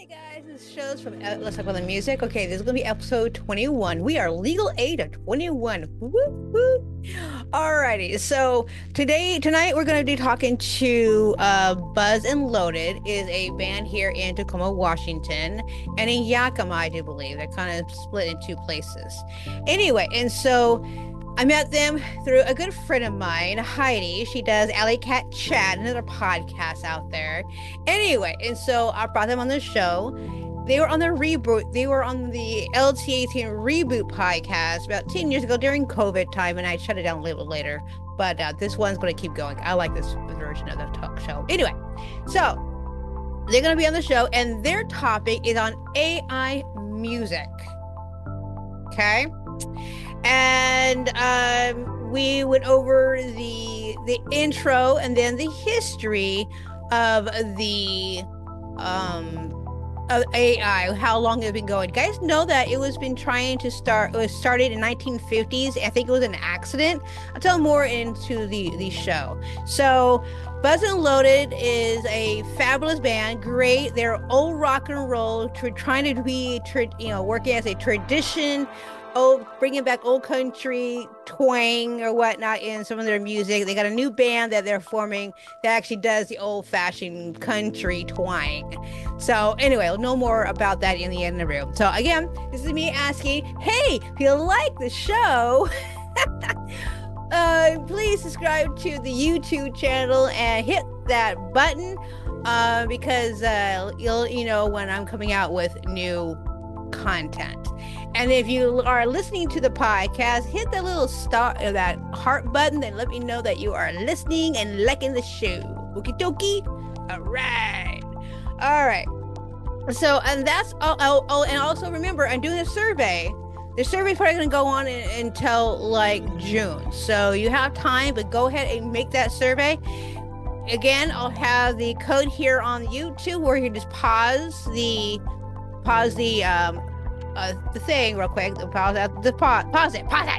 Hey guys, this show's from Let's Talk About the Music. Okay, this is going to be episode 21. We are legal age of 21. Whoop, whoop. Alrighty, so tonight we're going to be talking to Buzz and Loaded is a band here in Tacoma, Washington, and in Yakima, I do believe. They're kind of split in two places. Anyway, and so I met them through a good friend of mine, Heidi. She does Alley Cat Chat, another podcast out there. Anyway, and so I brought them on the show. They were on the reboot. They were on the LT18 reboot podcast about 10 years ago during COVID time, and I shut it down a little later. But this one's going to keep going. I like this version of the talk show. Anyway, so they're going to be on the show, and their topic is on AI music. Okay? And we went over the intro and then the history of the of AI, how long it's been going. You guys know that it was started in 1950s. I think it was an accident. I'll tell more into the show. So Buzz and Loaded is a fabulous band. Great. They're old rock and roll, trying to be, working as a tradition. Bringing back old country twang or whatnot in some of their music. They got a new band that they're forming that actually does the old-fashioned country twang. So anyway, we'll know more about that in the interview. So again, this is me asking, hey, if you like the show, please subscribe to the YouTube channel and hit that button because you'll know when I'm coming out with new content. And if you are listening to the podcast, hit that little star, that heart button, and let me know that you are listening and liking the show. Okie dokie. All right. So, and that's oh, and also remember, I'm doing a survey. The survey is probably going to go on until like June. So you have time, but go ahead and make that survey. Again, I'll have the code here on YouTube where you can just pause the thing real quick. Pause it. Pause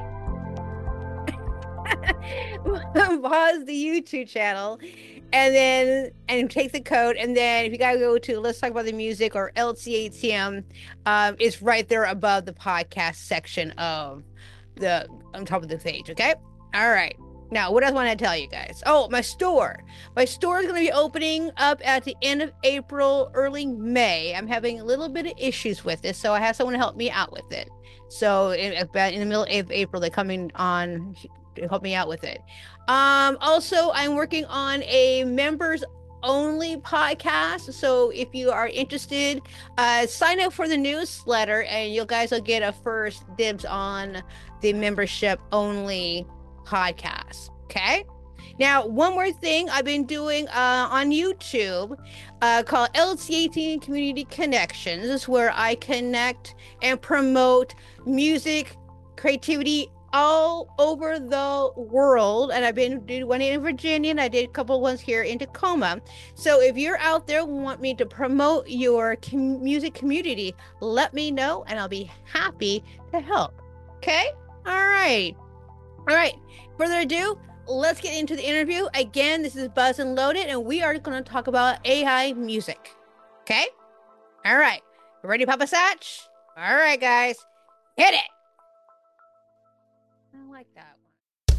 the YouTube channel, and take the code. And then if you gotta go to Let's Talk About the Music or LCATM, it's right there above the podcast section on top of the page. Okay. All right. Now, what else want to tell you guys? Oh, my store. My store is going to be opening up at the end of April, early May. I'm having a little bit of issues with this, so I have someone to help me out with it. So about in the middle of April, they're coming on to help me out with it. Also, I'm working on a members only podcast. So if you are interested, sign up for the newsletter and you guys will get a first dibs on the membership only podcast. Okay. Now, one more thing I've been doing on YouTube called LC18 Community Connections. This is where I connect and promote music, creativity all over the world. And I've been doing one in Virginia, and I did a couple of ones here in Tacoma. So if you're out there and want me to promote your music community, let me know and I'll be happy to help. Okay. All right. Further ado, let's get into the interview. Again, this is Buzz and Loaded, and we are going to talk about AI music. Okay? All right. Ready, Papa Satch? All right, guys. Hit it! I like that one.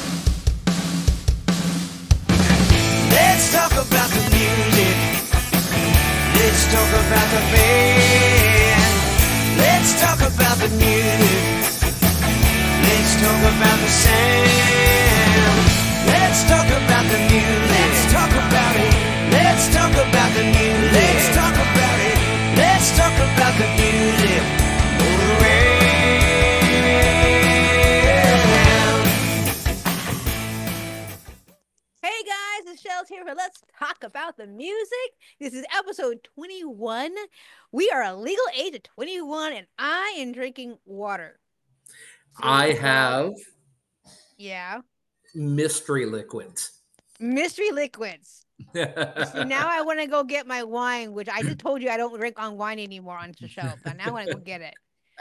Let's talk about the music. Let's talk about the band. Let's talk about the music. Let's talk about the sound. Let's talk about the music. Let's talk about it. Let's talk about the music. Let's talk about it. Let's talk about the music. Hey guys, it's Shells here for Let's Talk About the Music. This is episode 21. We are a legal age of 21, and I am drinking water. I have mystery liquids. Mystery liquids. See, now I want to go get my wine, which I just told you I don't drink on wine anymore on the show, but now I want to go get it.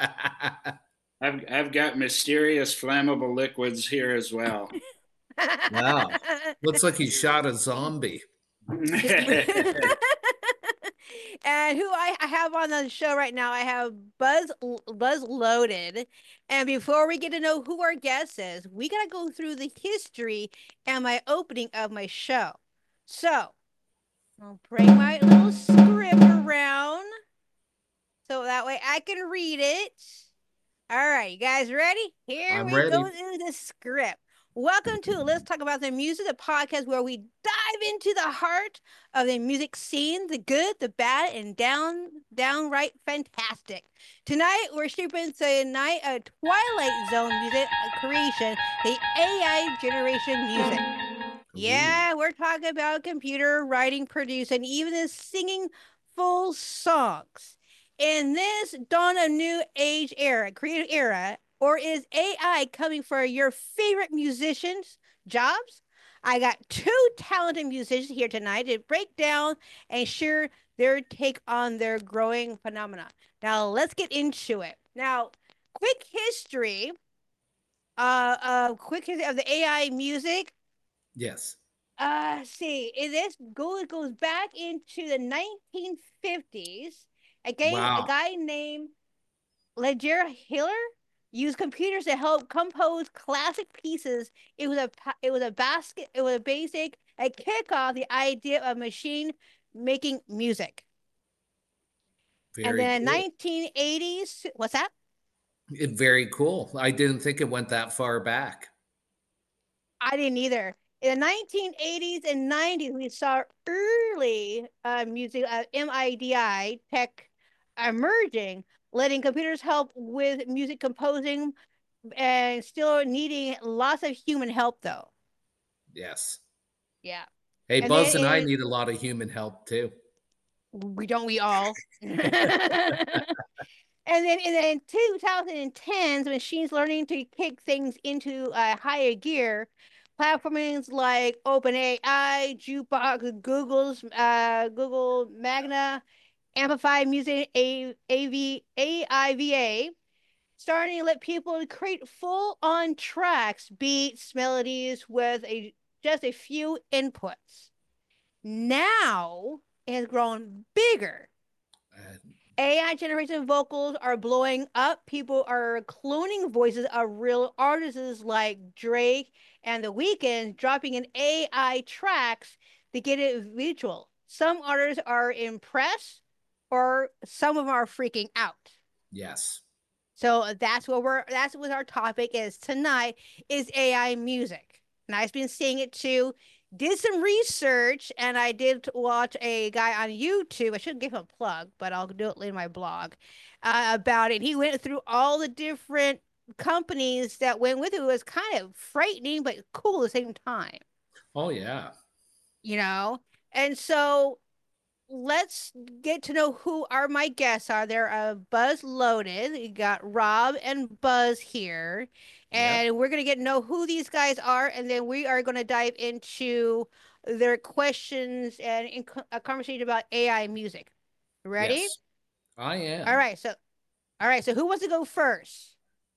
I've got mysterious flammable liquids here as well. Wow. Looks like he shot a zombie. And who I have on the show right now, I have Buzz Loaded. And before we get to know who our guest is, we gotta go through the history and my opening of my show. So I'll bring my little script around so that way I can read it. All right, you guys ready? Here I'm we ready. go through the script. Welcome to Let's Talk About the Music, the podcast where we dive into the heart of the music scene, the good, the bad, and downright fantastic. Tonight we're stripping the night of Twilight Zone music creation, the AI generation music. Yeah, we're talking about computer writing, producing, even the singing full songs. In this dawn of new age era, creative era, or is AI coming for your favorite musicians' jobs? I got two talented musicians here tonight to break down and share their take on their growing phenomena. Now let's get into it. Now, quick history, quick history of the AI music. Yes. See, this goes back into the 1950s. A Wow. guy named Ledger Hiller used computers to help compose classic pieces. It was a basic a kickoff the idea of machine making music. And Very then in cool. 1980s, what's that? Very cool. I didn't think it went that far back. I didn't either. In the 1980s and 90s, we saw early music, MIDI tech emerging, letting computers help with music composing and still needing lots of human help, though. Yes. Yeah. Hey, And then Buzz and I need a lot of human help too. we all. And then in the 2010s, machines learning to kick things into a higher gear. Platforms like OpenAI, Jukebox, Google Magna, Amplify Music, AIVA, starting to let people create full-on tracks, beats, melodies with just a few inputs. Now it has grown bigger. Uh, AI generation vocals are blowing up. People are cloning voices of real artists like Drake and The Weeknd, dropping in AI tracks to get it visual. Some artists are impressed, or some of them are freaking out. yes. So that's what our topic is tonight is AI music. And I've been seeing it too. Did some research and I did watch a guy on YouTube. I should give him a plug, but I'll do it in my blog about it. He went through all the different companies that went with it. It was kind of frightening, but cool at the same time, Oh yeah. you know? And so let's get to know who my guests are. They're Buzz Loaded. You got Rob and Buzz here, Yep. and we're gonna get to know who these guys are, and then we are gonna dive into their questions and a conversation about AI music. Ready? Yes. I All am. right. So, all right. So, who wants to go first?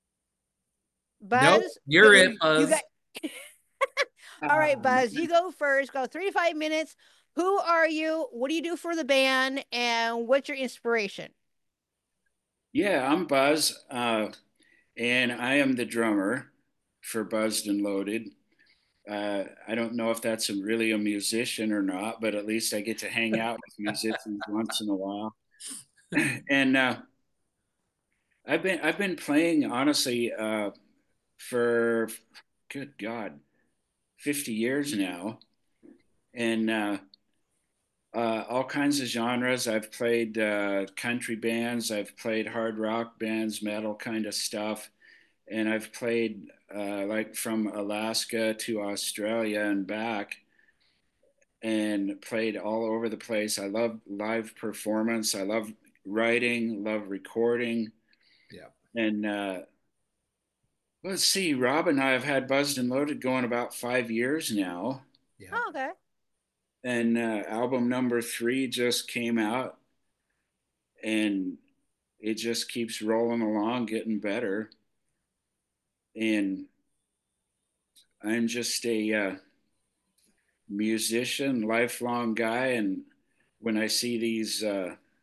Nope. Buzz. You're Okay, it, you got. Buzz. All right, Um, Buzz. You go first. Go 3 to 5 minutes. Who are you? What do you do for the band? And what's your inspiration? yeah, I'm Buzz, and I am the drummer for Buzzed and Loaded. I don't know if that's really a musician or not, but at least I get to hang out with musicians once in a while. And I've been playing honestly for good God, 50 years now, and all kinds of genres. I've played country bands, I've played hard rock bands, metal kind of stuff, and I've played like from Alaska to Australia and back, and played all over the place. I love live performance. I love writing, love recording, Yeah. and let's see. Rob and I have had Buzzed and Loaded going about 5 years now, Yeah. Oh, okay. and album number 3 just came out, and it just keeps rolling along, getting better. And I'm just a musician, lifelong guy. And when I see these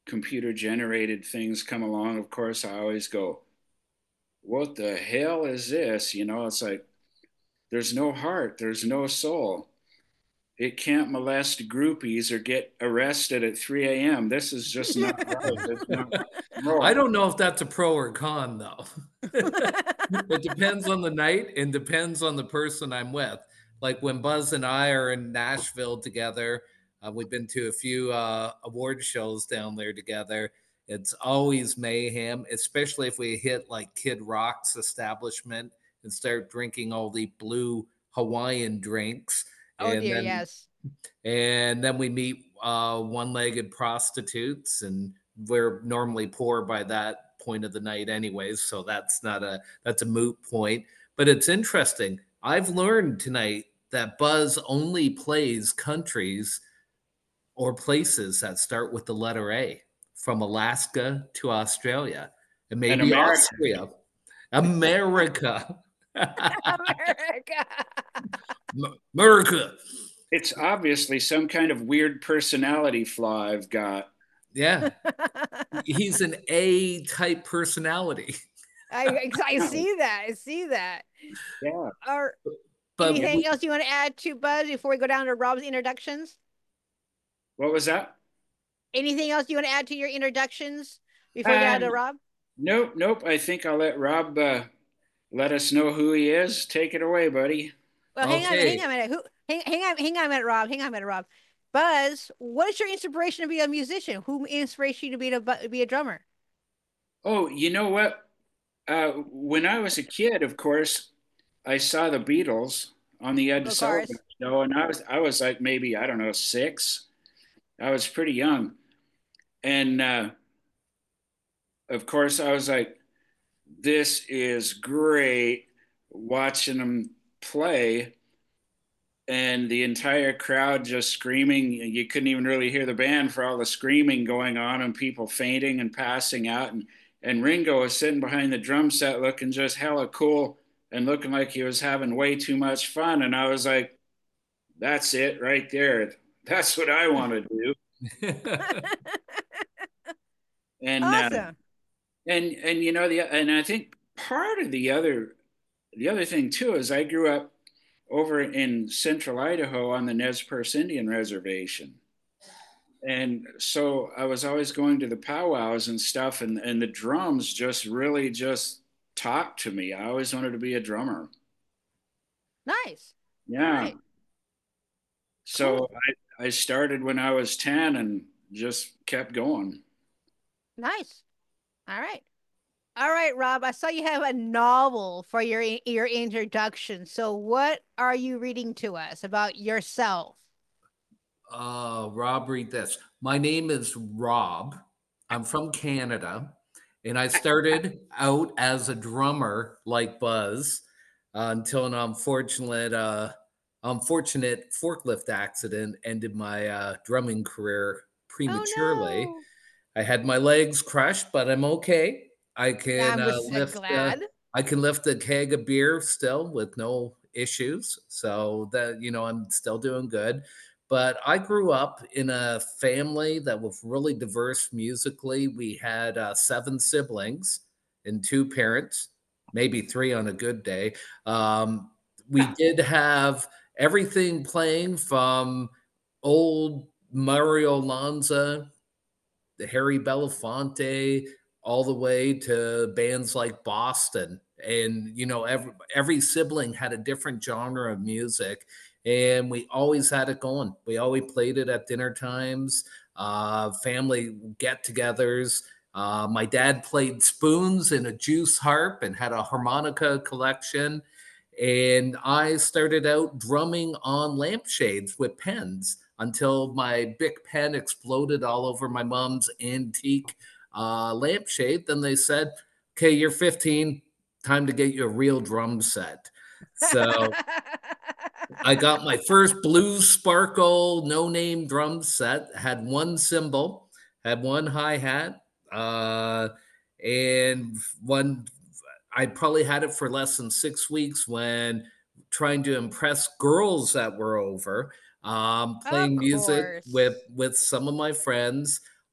computer generated things come along, of course, I always go, what the hell is this? You know, it's like, there's no heart, there's no soul. It can't molest groupies or get arrested at 3 a.m. This is just not right. It's not, I no. don't know if that's a pro or con, though. It depends on the night and depends on the person I'm with. Like when Buzz and I are in Nashville together, we've been to a few award shows down there together. It's always mayhem, especially if we hit like Kid Rock's establishment and start drinking all the blue Hawaiian drinks. Oh And dear, then yes. we meet one-legged prostitutes, and we're normally poor by that point of the night anyways, so that's a moot point. But it's interesting. I've learned tonight that Buzz only plays countries or places that start with the letter A, from Alaska to Australia and And maybe America, Austria. America. America. America. it's obviously some kind of weird personality flaw I've got. Yeah. He's an A type personality. I see that. I see that. Yeah. Or But anything else you want to add to Buzz before we go down to Rob's introductions? What was that? Anything else you want to add to your introductions before we get down to Rob? Nope, nope. I think I'll let Rob let us know who he is. Take it away, buddy. Well, Okay. hang on a minute. Hang on a minute, Rob. Hang on a minute, Rob. Buzz, what is your inspiration to be a musician? Who inspires you to be a drummer? Oh, you know what? When I was a kid, of course, I saw the Beatles on the Ed Of Sullivan course. show, and I was like maybe I don't know 6. I was pretty young, and of course I was like, "This is great." Watching them play, and the entire crowd just screaming. You couldn't even really hear the band for all the screaming going on and people fainting and passing out. And Ringo was sitting behind the drum set looking just hella cool and looking like he was having way too much fun. And I was like, that's it right there. That's what I want to do. And Awesome. and you know and I think part of the other thing too is I grew up over in central Idaho on the Nez Perce Indian Reservation. And so I was always going to the powwows and stuff, and the drums just really just talked to me. I always wanted to be a drummer. Nice. All Yeah. right. So Cool. I started when I was 10 and just kept going. Nice. All right. All right, Rob. I saw you have a novel for your introduction. So, what are you reading to us about yourself? Rob, read this. My name is Rob. I'm from Canada, and I started out as a drummer like Buzz until an unfortunate forklift accident ended my drumming career Oh prematurely. no. I had my legs crushed, but I'm okay. I can I'm just lift. glad. I can lift a keg of beer still with no issues. So that I'm still doing good. But I grew up in a family that was really diverse musically. We had 7 siblings and 2 parents, maybe 3 on a good day. We did have everything playing from old Mario Lanza, the Harry Belafonte, all the way to bands like Boston. And every sibling had a different genre of music, and we always had it going. We always played it at dinner times, family get-togethers. My dad played spoons and a juice harp and had a harmonica collection. And I started out drumming on lampshades with pens until my Bic pen exploded all over my mom's antique lampshade. Then they said, okay, you're 15, time to get you a real drum set. So I got my first Blues Sparkle no name drum set, had one cymbal, had one hi hat, and one. I probably had it for less than 6 weeks when trying to impress girls that were over, Of playing music course. with some of my friends.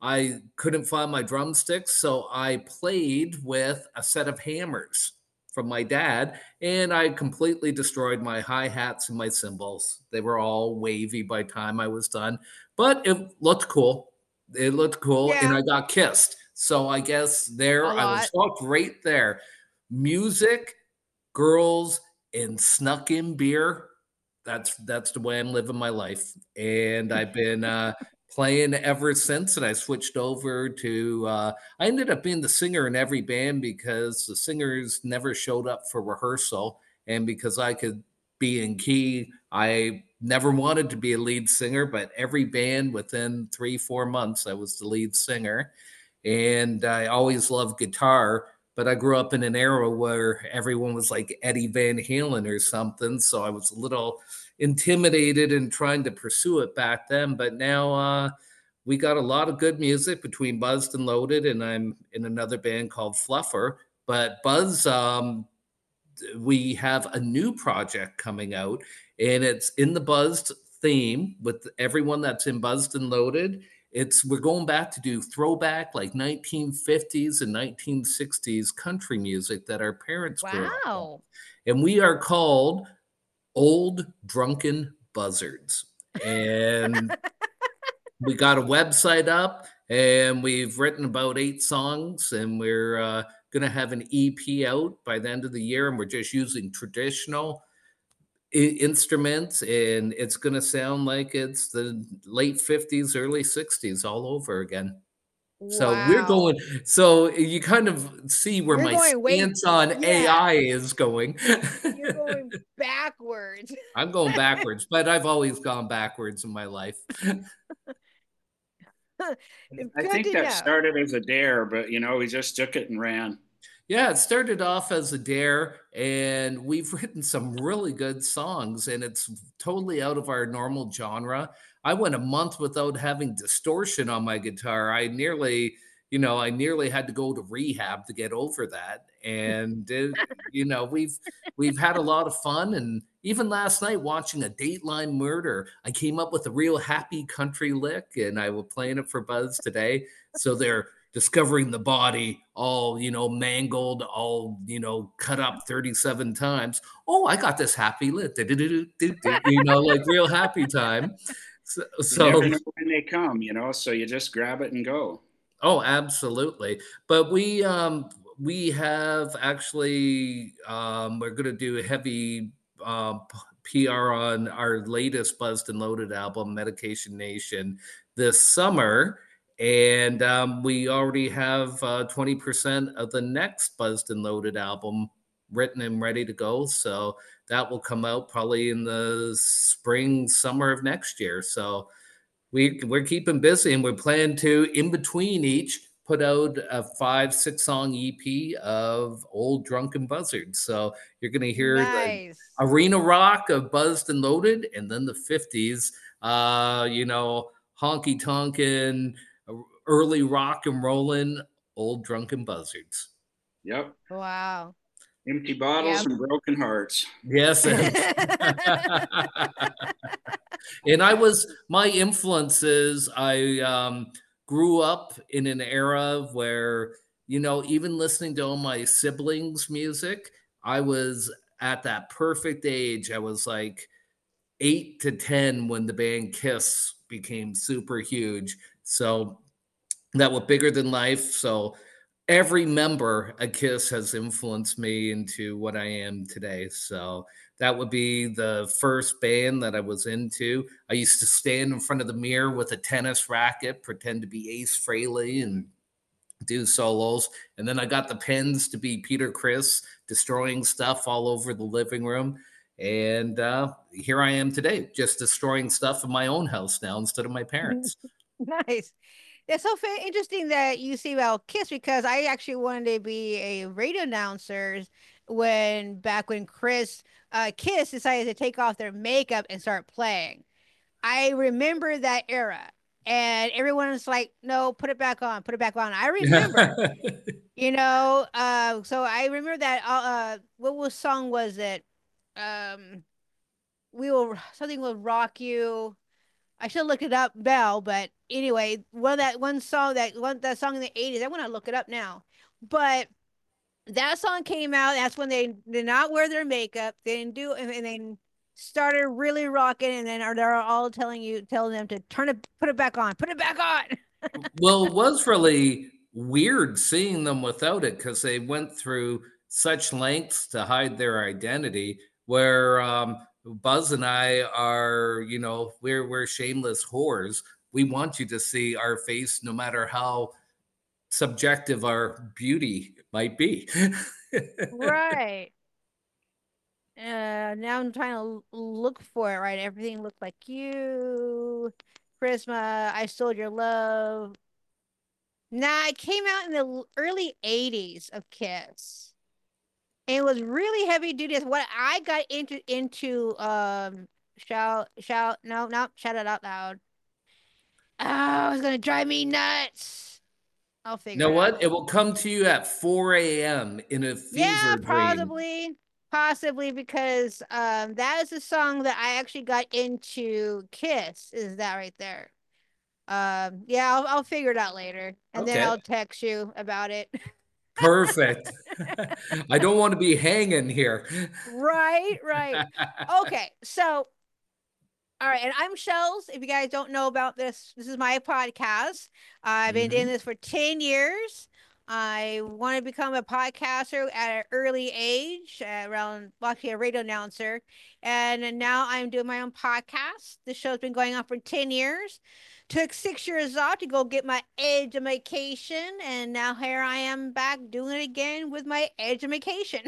I couldn't find my drumsticks, so I played with a set of hammers from my dad, and I completely destroyed my hi-hats and my cymbals. They were all wavy by the time I was done, but it looked cool. It looked cool, and Yeah, I got kissed. So I guess a there I was lot. hooked right there. Music, girls, and snuck in beer. That's the way I'm living my life, and I've been playing ever since. And I switched over to. I ended up being the singer in every band because the singers never showed up for rehearsal, and because I could be in key, I never wanted to be a lead singer. But every band within 3 4 months, I was the lead singer, and I always loved guitar. But I grew up in an era where everyone was like Eddie Van Halen or something, so I was a little intimidated in trying to pursue it back then. But now we got a lot of good music between Buzzed and Loaded, and I'm in another band called Fluffer. But Buzz, we have a new project coming out, and it's in the Buzzed theme with everyone that's in Buzzed and Loaded. We're going back to do throwback like 1950s and 1960s country music that our parents grew up with. Wow. And we are called Old Drunken Buzzards. And we got a website up, and we've written about 8 songs, and we're going to have an EP out by the end of the year. And we're just using traditional instruments, and it's going to sound like it's the late 50s, early 60s all over again. So we're Wow. going, so you kind of see where You're my going way, stance on yeah, AI is going. you're going backwards. I'm going backwards, but I've always gone backwards in my life. I Good think to that know. started as a dare, but we just took it and ran. Yeah, it started off as a dare, and we've written some really good songs, and it's totally out of our normal genre. I went a month without having distortion on my guitar. I nearly had to go to rehab to get over that. And we've had a lot of fun, and even last night watching a Dateline Murder, I came up with a real happy country lick, and I was playing it for Buzz today. So they're discovering the body all mangled, all cut up 37 times. Oh, I got this happy lit, like real happy time. so, You never so know when they come, so you just grab it and go. oh, absolutely. But we have actually we're going to do a heavy PR on our latest Buzzed and Loaded album, Medication Nation, this summer. And we already have 20% of the next Buzzed and Loaded album written and ready to go. So that will come out probably in the spring, summer of next year. So we're keeping busy, and we're planning to, in between each, put out a 5 6 song EP of Old Drunken Buzzards. So you're going to hear the Nice. arena rock of Buzzed and Loaded, and then the 50s, honky tonkin', early rock and rollin' Old Drunken Buzzards. Yep. Wow. Empty bottles Yeah. and broken hearts. Yes. And my influences, I grew up in an era where, even listening to all my siblings' music, I was at that perfect age. I was like 8 to 10 when the band Kiss became super huge. So that were bigger than life. So every member of Kiss has influenced me into what I am today. So that would be the first band that I was into. I used to stand in front of the mirror with a tennis racket, pretend to be Ace Frehley, and do solos. And then I got the pens to be Peter Criss, destroying stuff all over the living room. And here I am today, just destroying stuff in my own house now instead of my parents. Nice. It's so interesting that you say about Kiss because I actually wanted to be a radio announcer back when Kiss decided to take off their makeup and start playing. I remember that era, and everyone was like, "No, put it back on, put it back on." I remember, so I remember that. Song was it? Um, we will something will rock you. I should look it up now, but anyway, one song that song in the 80s, I want to look it up now. But that song came out, that's when they did not wear their makeup. They didn't do and then started really rocking, and then they're all telling them to put it back on, put it back on. Well, it was really weird seeing them without it because they went through such lengths to hide their identity. Where Buzz and I are, we're shameless whores. We want you to see our face, no matter how subjective our beauty might be. Right. Now I'm trying to look for it. Right, everything looked like you. Charisma. I stole your love. Nah, it came out in the early 80s of Kiss. And it was really heavy duty. It's what I got into shout no, shout it out loud. Oh, it's gonna drive me nuts. I'll You figure know it out. what? It will come to you at 4 a.m. in a Yeah, fever dream. possibly because that is a song that I actually got into Kiss. Is that right there? Yeah, I'll figure it out later, and then Okay, I'll text you about it. perfect. I don't want to be hanging here. Right, right. Okay, so all right, and I'm Shells. If you guys don't know about this, this is my podcast. I've been doing Mhm. this for 10 years. I want to become a podcaster at an early age, around actually a radio announcer. And now I'm doing my own podcast. The show's been going on for 10 years. Took 6 years off to go get my education. And now here I am back doing it again with my education.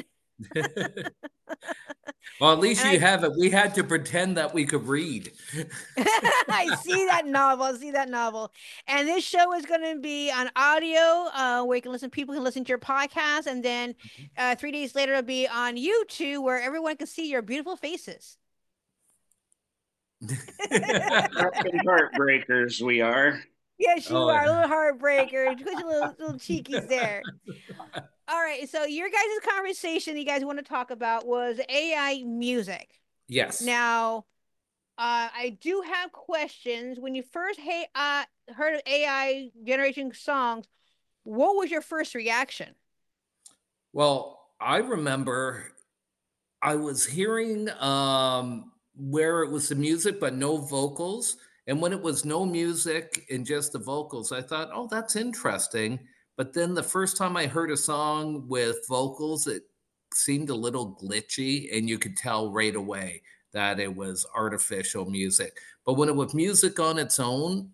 Well, at least And you I have it. We had to pretend that we could read. I see that novel. I see that novel. And this show is going to be on audio, where you can listen. People can listen to your podcast, and then 3 days later, it'll be on YouTube, where everyone can see your beautiful faces. Fucking heartbreakers we are. Yes, you Oh, are a little heartbreaker. Put your little cheekies there. All right. So your guys' conversation you guys want to talk about was AI music. yes. Now, I do have questions. When you first heard of AI generating songs, what was your first reaction? Well, I remember I was hearing where it was the music but no vocals. And when it was no music and just the vocals, I thought, oh, that's interesting. But then the first time I heard a song with vocals, it seemed a little glitchy, and you could tell right away that it was artificial music. But when it was music on its own,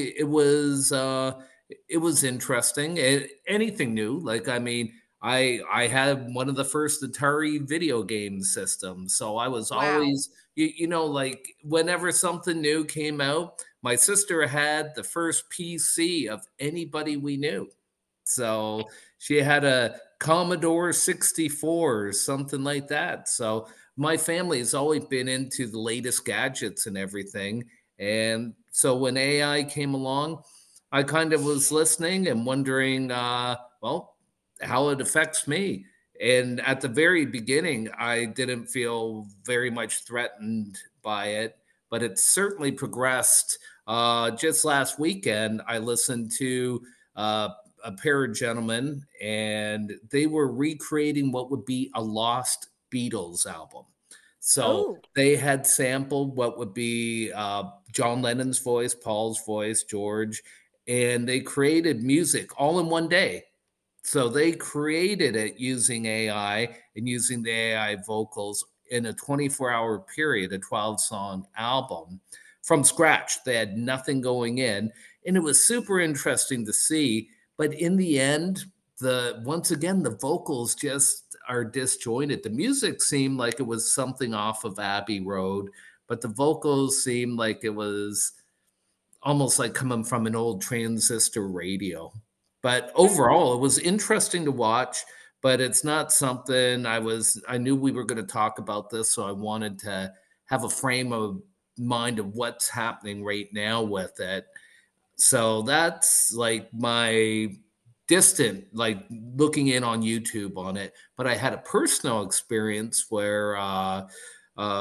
it was interesting. Anything new, like I mean, I had one of the first Atari video game systems, so I was Wow. always like whenever something new came out, my sister had the first PC of anybody we knew. So she had a Commodore 64 or something like that. So my family has always been into the latest gadgets and everything. And so when AI came along, I kind of was listening and wondering, well, how it affects me. And at the very beginning, I didn't feel very much threatened by it, but it certainly progressed. Just last weekend, I listened to a pair of gentlemen, and they were recreating what would be a lost Beatles album. So Oh, they had sampled what would be John Lennon's voice, Paul's voice, George, and they created music all in one day. So they created it using AI and using the AI vocals in a 24-hour period, a 12-song album from scratch. They had nothing going in, and it was super interesting to see. But in the end, the once again the vocals just are disjointed. The music seemed like it was something off of Abbey Road, but the vocals seemed like it was almost like coming from an old transistor radio. But overall, it was interesting to watch, but it's not something I knew we were going to talk about this, so I wanted to have a frame of mind of what's happening right now with it. So that's like my distant, like looking in on YouTube on it. But I had a personal experience where uh,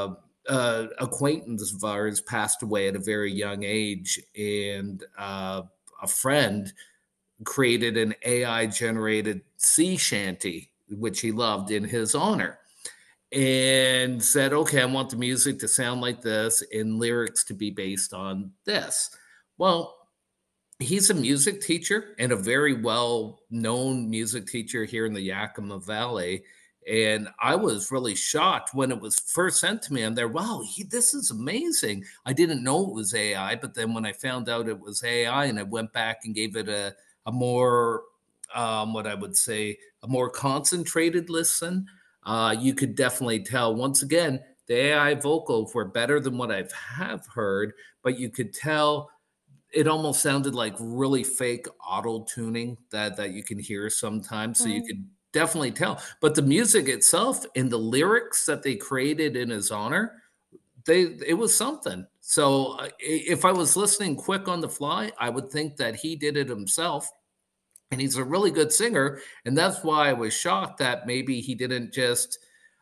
acquaintance of ours passed away at a very young age, and a friend created an AI generated sea shanty, which he loved, in his honor, and said, okay, I want the music to sound like this and lyrics to be based on this. Well, he's a music teacher and a very well known music teacher here in the Yakima Valley. And I was really shocked when it was first sent to me. I'm there, wow, this is amazing. I didn't know it was AI, but then when I found out it was AI and I went back and gave it a more, what I would say, a more concentrated listen, you could definitely tell. Once again, the AI vocals were better than what I've have heard, but you could tell it almost sounded like really fake auto tuning that you can hear sometimes. So you Mhm. could definitely tell. But the music itself and the lyrics that they created in his honor, it was something. So if I was listening quick on the fly, I would think that he did it himself. And he's a really good singer. And that's why I was shocked that maybe he didn't just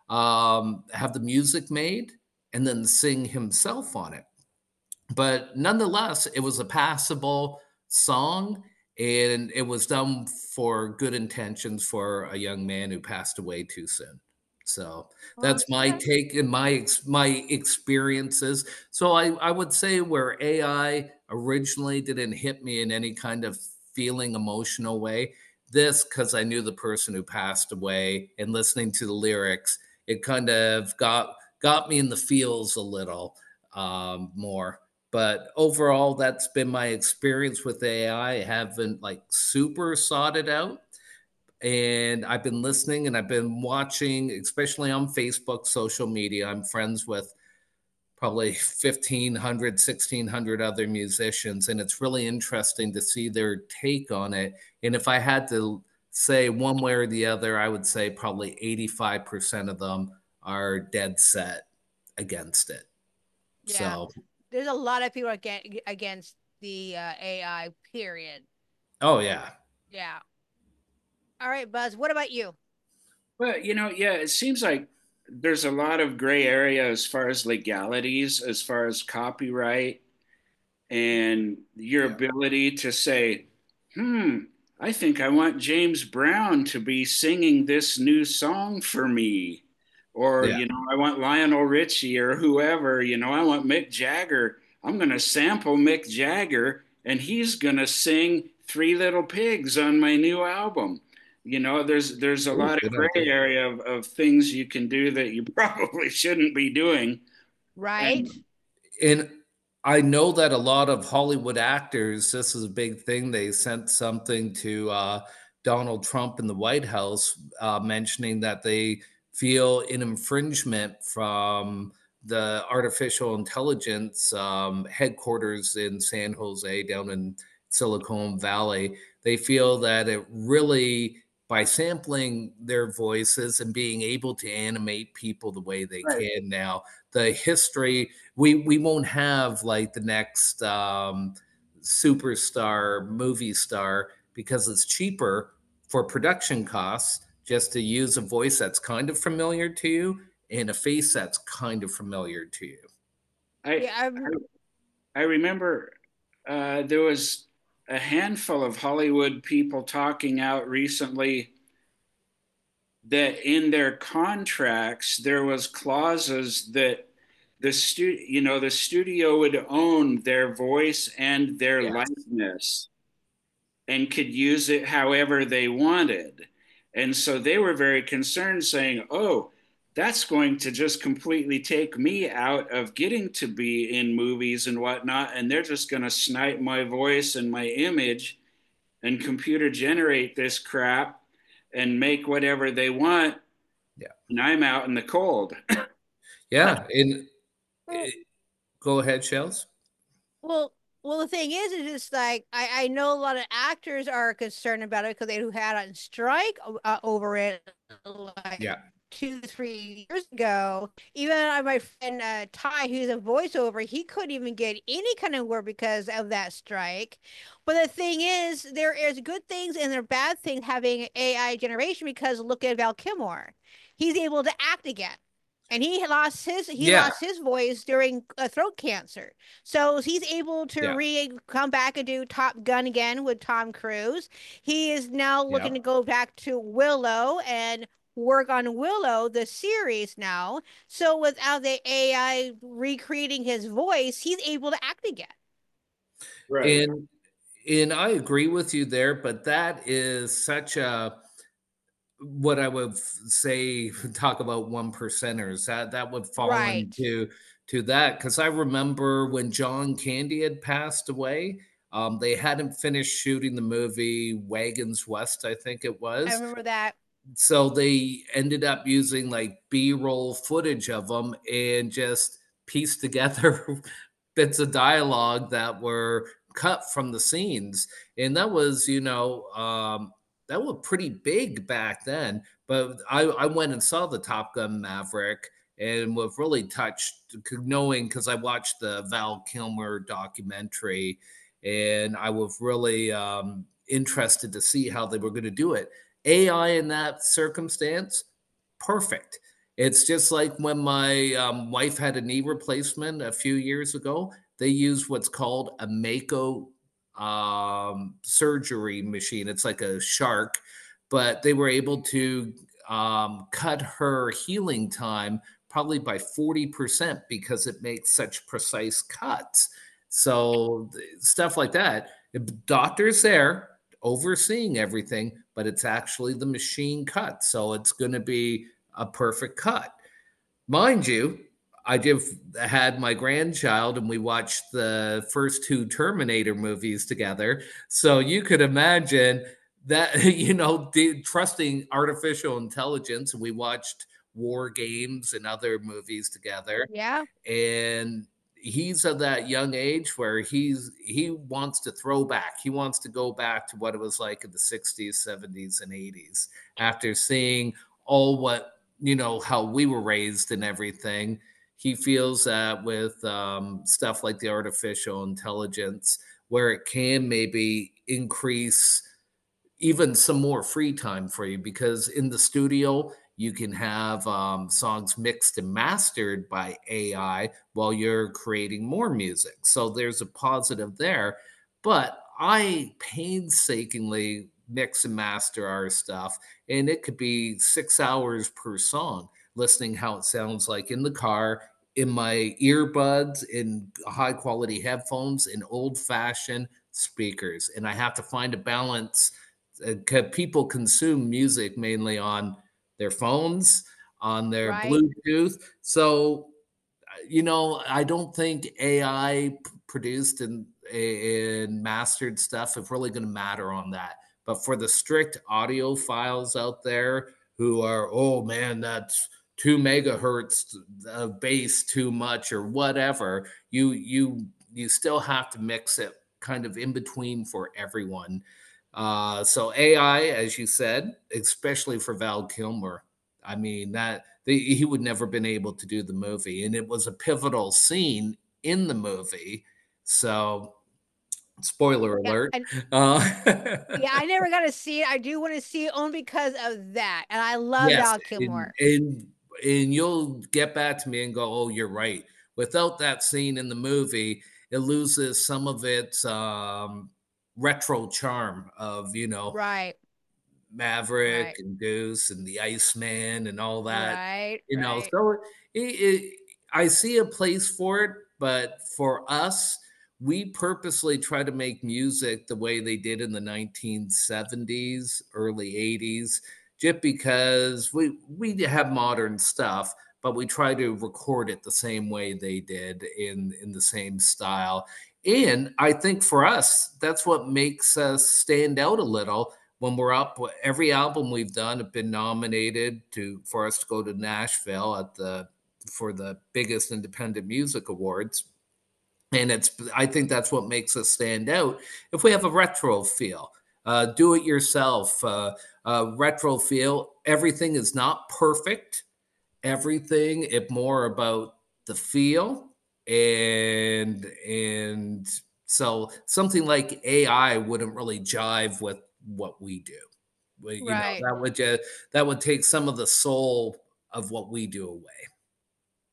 have the music made and then sing himself on it. But nonetheless, it was a passable song, and it was done for good intentions for a young man who passed away too soon. So that's my Okay. take and my experiences. So I would say where AI originally didn't hit me in any kind of feeling emotional way, this, because I knew the person who passed away and listening to the lyrics, it kind of got me in the feels a little more. But overall, that's been my experience with AI. I haven't like super sought it out. And I've been listening and I've been watching, especially on Facebook, social media. I'm friends with probably 1,500, 1,600 other musicians. And it's really interesting to see their take on it. And if I had to say one way or the other, I would say probably 85% of them are dead set against it. Yeah. So, There's a lot of people against the AI, period. oh, yeah. Yeah. All right, Buzz, what about you? Well, yeah, it seems like there's a lot of gray area as far as legalities, as far as copyright and your Yeah. ability to say, hmm, I think I want James Brown to be singing this new song for me. Or, Yeah. I want Lionel Richie or whoever, I want Mick Jagger. I'm going to sample Mick Jagger and he's going to sing Three Little Pigs on my new album. There's a Ooh, lot of good gray idea. area of things you can do that you probably shouldn't be doing. Right? And And I know that a lot of Hollywood actors, this is a big thing. They sent something to Donald Trump in the White House mentioning that they feel an infringement from the artificial intelligence headquarters in San Jose, down in Silicon Valley. They feel that it really, by sampling their voices and being able to animate people the way they right. can now, the history, we won't have like the next superstar movie star, because it's cheaper for production costs just to use a voice that's kind of familiar to you and a face that's kind of familiar to you. I Yeah, I remember there was a handful of Hollywood people talking out recently that in their contracts there was clauses that the studio would own their voice and their Yes. likeness and could use it however they wanted. And so they were very concerned, saying, oh, that's going to just completely take me out of getting to be in movies and whatnot. And they're just going to snipe my voice and my image and computer generate this crap and make whatever they want. Yeah. And I'm out in the cold. Yeah. And well, go ahead, Shells. well, well, the thing is just like I know a lot of actors are concerned about it because they who had on strike over it like Yeah. 2, 3 years ago. Even my friend Ty, who's a voiceover, he couldn't even get any kind of work because of that strike. But the thing is, there is good things and there are bad things having AI generation because look at Val Kilmer. He's able to act again. and he Yeah, lost his voice during throat cancer. So he's able to yeah, re come back and do Top Gun again with Tom Cruise. He is now yeah. looking to go back to Willow and work on Willow the series now. So without the AI recreating his voice, he's able to act again. Right. And I agree with you there, but that is such a what I would say talk about one percenters that would fall Right. into to that because I remember when John Candy had passed away, they hadn't finished shooting the movie Wagons West, I think it I was. remember that. So they ended up using like B-roll footage of them and just pieced together bits of dialogue that were cut from the scenes. And that was, that was pretty big back then. But I went and saw the Top Gun Maverick and was really touched knowing because I watched the Val Kilmer documentary and I was really interested to see how they were going to do it. AI in that circumstance, perfect. It's just like when my wife had a knee replacement a few years ago. They use what's called a Mako surgery machine. It's like a shark, but they were able to cut her healing time probably by 40% because it makes such precise cuts. So stuff like that. Doctors there overseeing everything, but it's actually the machine cut. So it's going to be a perfect cut. Mind you, I just had my grandchild and we watched the first two Terminator movies together. So you could imagine that, trusting artificial intelligence. And we watched War Games and other movies together. Yeah. And he's of that young age where he wants to throw back. He wants to go back to what it was like in the 60s, 70s, and 80s after seeing all what how we were raised and everything. He feels that with stuff like the artificial intelligence, where it can maybe increase even some more free time for you because in the studio you can have songs mixed and mastered by AI while you're creating more music. So there's a positive there. But I painstakingly mix and master our stuff, and it could be 6 hours per song, listening how it sounds like in the car, in my earbuds, in high quality headphones, in old fashioned speakers. And I have to find a balance. People consume music mainly on their phones, on their Right. Bluetooth. So, I don't think AI produced and mastered stuff is really going to matter on that. But for the strict audio files out there who are, oh man, that's 2 megahertz of bass too much or whatever, you still have to mix it kind of in between for everyone. So AI, as you said, especially for Val Kilmer, I mean he would never been able to do the movie, and it was a pivotal scene in the movie. So, spoiler Yeah. alert. And Uh, yeah, I never got to see it. I do want to see it only because of that. And I love yes, Val and, Kilmer. and and you'll get back to me and go, "Oh, you're right." Without that scene in the movie, it loses some of its retro charm of Right. Maverick Right. and Goose and the Iceman and all that, Right. Right. so I see a place for it, but for us, we purposely try to make music the way they did in the 1970s, early 80s, just because we have modern stuff, but we try to record it the same way they did in the same style. And I think for us, that's what makes us stand out a little when we're up. Every album we've done have been nominated for us to go to Nashville for the biggest independent music awards. And I think that's what makes us stand out. If we have a retro feel, do it yourself, retro feel, everything is not perfect. Everything it's more about the feel, and so something like AI wouldn't really jive with what we do. Right. That would take some of the soul of what we do away.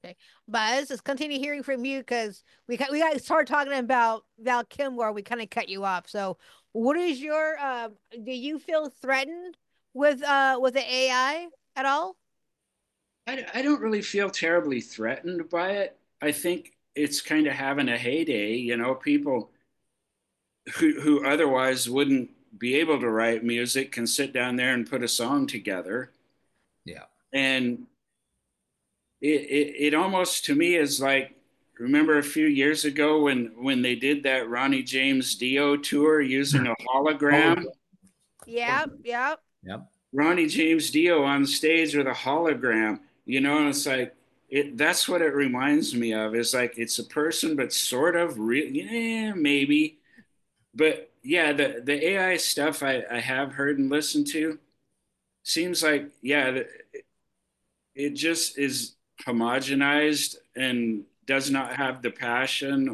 Okay, Buzz, let's continue hearing from you because we got to start talking about Val Kilmer. We kind of cut you off. So, what is your do you feel threatened with the AI at all? I don't really feel terribly threatened by it. I think it's kind of having a heyday. You know, people who otherwise wouldn't be able to write music can sit down there and put a song together. Yeah. And it almost to me is like, remember a few years ago when they did that Ronnie James Dio tour using a Oh, hologram? Yeah, yeah, yeah. Ronnie James Dio on stage with a hologram, you know, and it's like that's what it reminds me of. Is like it's a person, but sort of real, yeah, maybe. But yeah, the AI stuff I have heard and listened to seems like, yeah, it just is homogenized and does not have the passion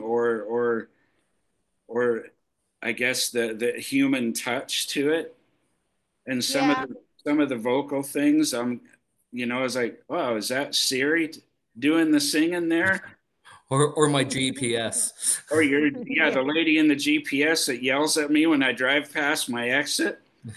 or I guess the human touch to it. And yeah. some of the vocal things, you know, I was like, wow, is that Siri doing the singing there? Or my GPS. Or you're, yeah, Yeah. the lady in the GPS that yells at me when I drive past my exit?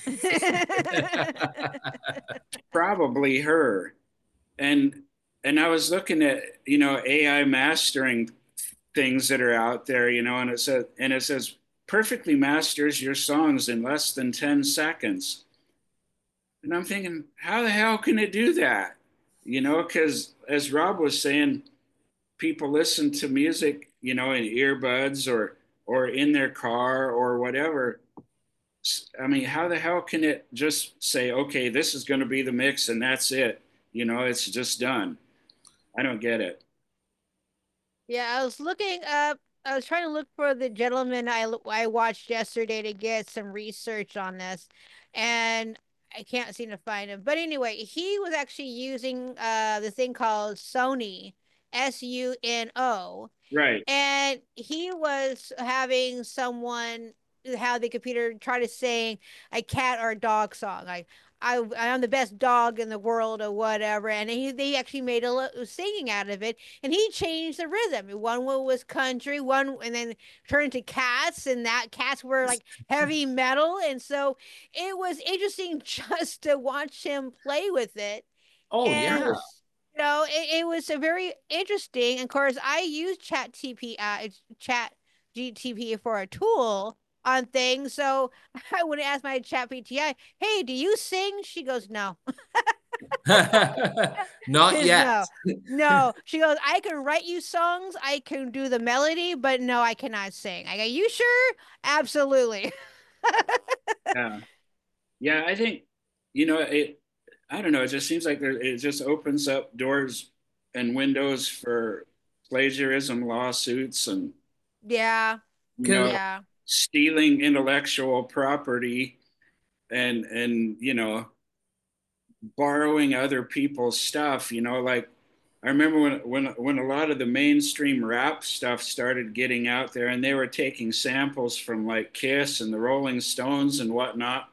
Probably her. And I was looking at, you know, AI mastering things that are out there, you know, and it says perfectly masters your songs in less than 10 seconds. And I'm thinking, how the hell can it do that? You know, because as Rob was saying, people listen to music, you know, in earbuds or in their car or whatever. I mean, how the hell can it just say, okay, this is going to be the mix and that's it? You know, it's just done. I don't get it. Yeah, I was looking up. I was trying to look for the gentleman I watched yesterday to get some research on this, and I can't seem to find him. But anyway, he was actually using the thing called Sony, Suno, Right. and he was having someone have the computer try to sing a cat or a dog song, like I'm the best dog in the world or whatever, and they actually made singing out of it, and he changed the rhythm. One was country, one and then turned to cats, and that cats were like heavy metal, and so it was interesting just to watch him play with it. Oh, And yeah. it was a very interesting. And of course, I use Chat GTP for a tool on things. So I would ask my Chat PTI, "Hey, do you sing?" She goes, "No." Not Says yet. no, no. She goes, "I can write you songs. I can do the melody, but no, I cannot sing." I go, "You sure?" Absolutely. Yeah. Yeah. I think, you know, I don't know. It just seems like it just opens up doors and windows for plagiarism lawsuits and, Yeah, you Can know, yeah. stealing intellectual property and, you know, borrowing other people's stuff, you know, like I remember when a lot of the mainstream rap stuff started getting out there and they were taking samples from like Kiss and the Rolling Stones and whatnot.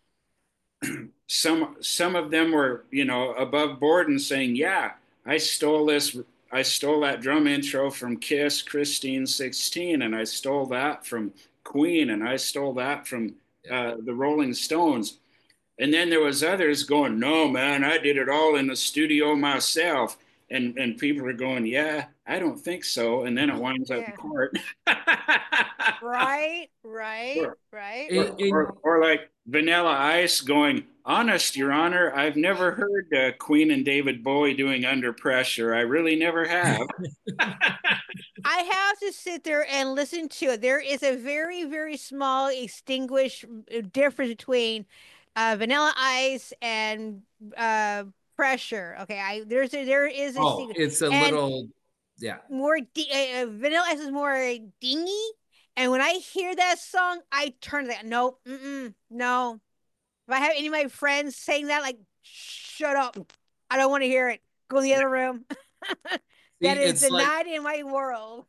Some of them were, you know, above board and saying, yeah, I stole this, I stole that drum intro from Kiss, Christine 16, and I stole that from Queen, and I stole that from the Rolling Stones. And then there was others going, no, man, I did it all in the studio myself. And people are going, yeah, I don't think so. And then it winds up in Yeah. court. Right, right, or, right. or like Vanilla Ice going, honest, Your Honor, I've never heard Queen and David Bowie doing Under Pressure. I really never have. I have to sit there and listen to it. There is a very, very small extinguished difference between Vanilla Ice and uh, Pressure. Okay, there is a Oh, it's a and little, yeah. Vanilla Ice is more dingy. And when I hear that song, I turn that nope, no. If I have any of my friends saying that, like, shut up, I don't want to hear it. Go in the other room. See, That is it's like denied in my world.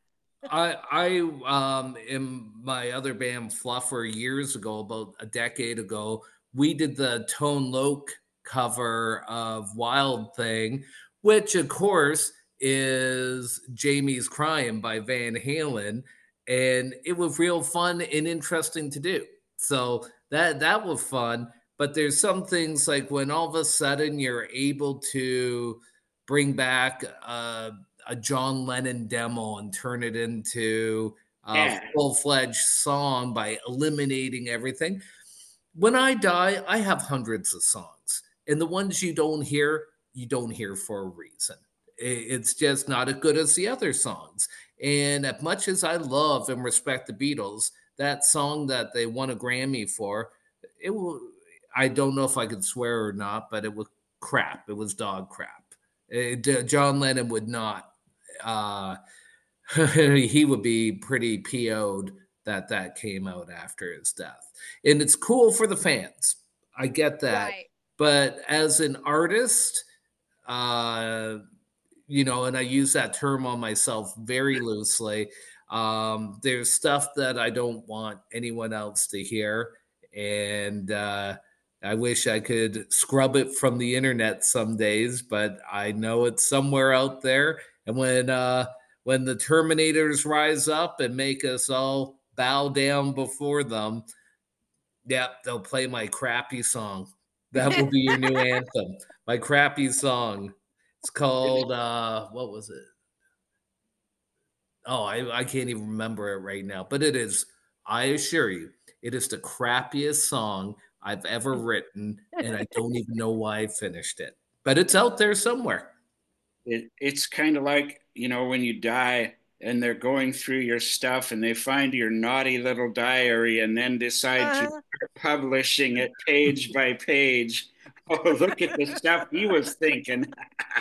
I in my other band Fluffer years ago, about a decade ago, we did the Tone Loc cover of Wild Thing, which of course is Jamie's Crying by Van Halen. And it was real fun and interesting to do. So that was fun. But there's some things like when all of a sudden you're able to bring back a John Lennon demo and turn it into a Yeah. full-fledged song by eliminating everything. When I die, I have hundreds of songs, and the ones you don't hear for a reason. It's just not as good as the other songs. And as much as I love and respect the Beatles, that song that they won a Grammy for, it will. I don't know if I could swear or not, but it was crap. It was dog crap. John Lennon would not. Uh, he would be pretty PO'd that that came out after his death. And it's cool for the fans. I get that. Right. But as an artist, uh, and I use that term on myself very loosely. There's stuff that I don't want anyone else to hear. And I wish I could scrub it from the internet some days, but I know it's somewhere out there. And when the Terminators rise up and make us all bow down before them, yep, they'll play my crappy song. That will be your new anthem. My crappy song. It's called what was it? Oh, I can't even remember it right now. But it is, I assure you, it is the crappiest song I've ever written, and I don't even know why I finished it. But it's out there somewhere. It's kind of like, when you die and they're going through your stuff and they find your naughty little diary and then decide to Uh-huh. start publishing it page by page. Oh, look at the stuff he was thinking.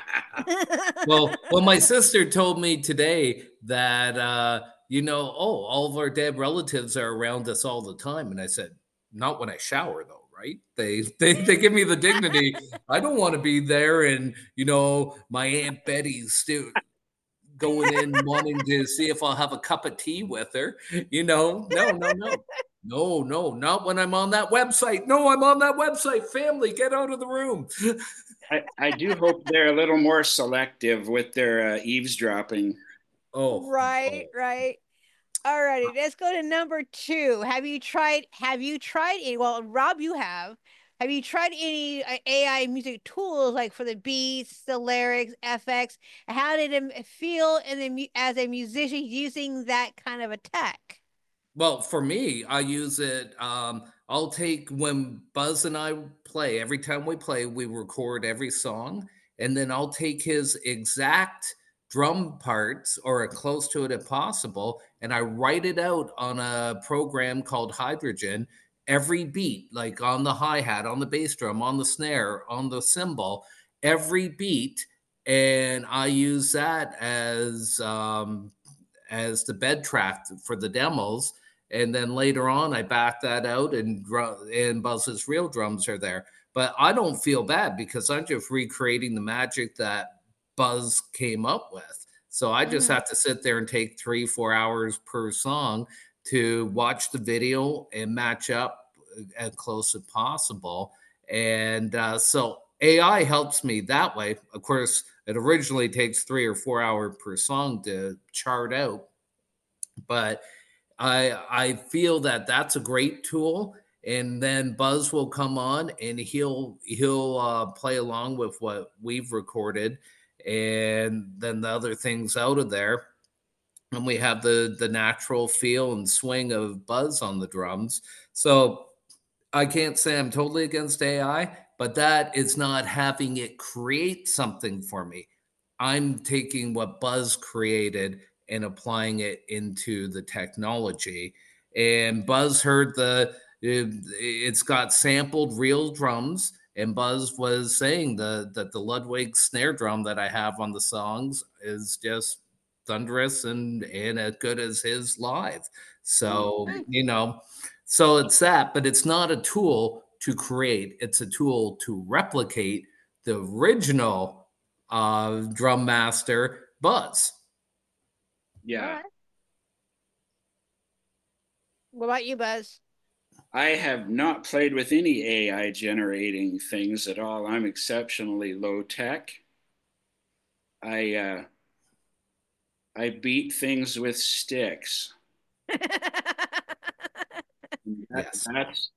Well, my sister told me today that all of our dead relatives are around us all the time, and I said, not when I shower, though, right? They give me the dignity. I don't want to be there, and my Aunt Betty's still going in wanting to see if I'll have a cup of tea with her. No, no, no, no. No, no, not when I'm on that website. No, I'm on that website. Family, get out of the room. I do hope they're a little more selective with their eavesdropping. Oh, Right, oh. right. All righty, let's go to number two. Have you tried any? Well, Rob, you have. Have you tried any AI music tools like for the beats, the lyrics, FX? How did it feel as a musician using that kind of a tech? Well, for me, I use it. I'll take when Buzz and I play, every time we play, we record every song, and then I'll take his exact drum parts or as close to it if possible, and I write it out on a program called Hydrogen. Every beat, like on the hi hat, on the bass drum, on the snare, on the cymbal, every beat, and I use that as the bed track for the demos. And then later on, I back that out, and Buzz's real drums are there. But I don't feel bad because I'm just recreating the magic that Buzz came up with. So I just Hmm. have to sit there and take 3-4 hours per song to watch the video and match up as close as possible. And so AI helps me that way. Of course, it originally takes 3 or 4 hours per song to chart out, but I feel that that's a great tool. And then Buzz will come on and he'll play along with what we've recorded, and then the other things out of there. And we have the natural feel and swing of Buzz on the drums. So I can't say I'm totally against AI, but that is not having it create something for me. I'm taking what Buzz created and applying it into the technology. And Buzz heard it's got sampled real drums. And Buzz was saying that the Ludwig snare drum that I have on the songs is just thunderous and as good as his live. So, Hmm. so it's that, but it's not a tool to create, it's a tool to replicate the original drum master Buzz. All Yeah. right. What about you, Buzz? I have not played with any AI generating things at all. I'm exceptionally low tech. I I beat things with sticks. Yes. That's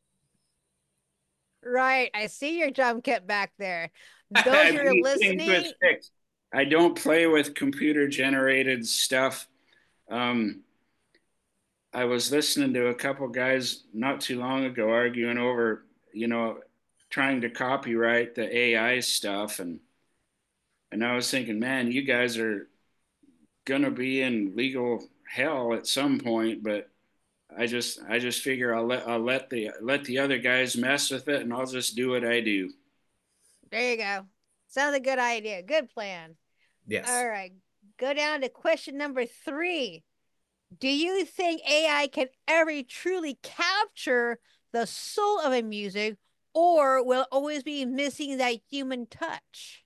Right. I see your drum kit back there. Those I who are beat things with listening, sticks. I don't play with computer generated stuff. Um, I was listening to a couple guys not too long ago arguing over, trying to copyright the AI stuff, and I was thinking, man, you guys are gonna be in legal hell at some point, but I just figure I'll let the other guys mess with it, and I'll just do what I do. there you go. Sounds a good idea. Good plan. Yes. All right. Go down to question number 3. Do you think AI can ever truly capture the soul of a music, or will it always be missing that human touch?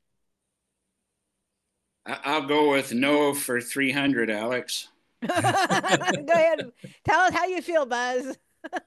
I'll go with no for 300, Alex. Go ahead. Tell us how you feel, Buzz.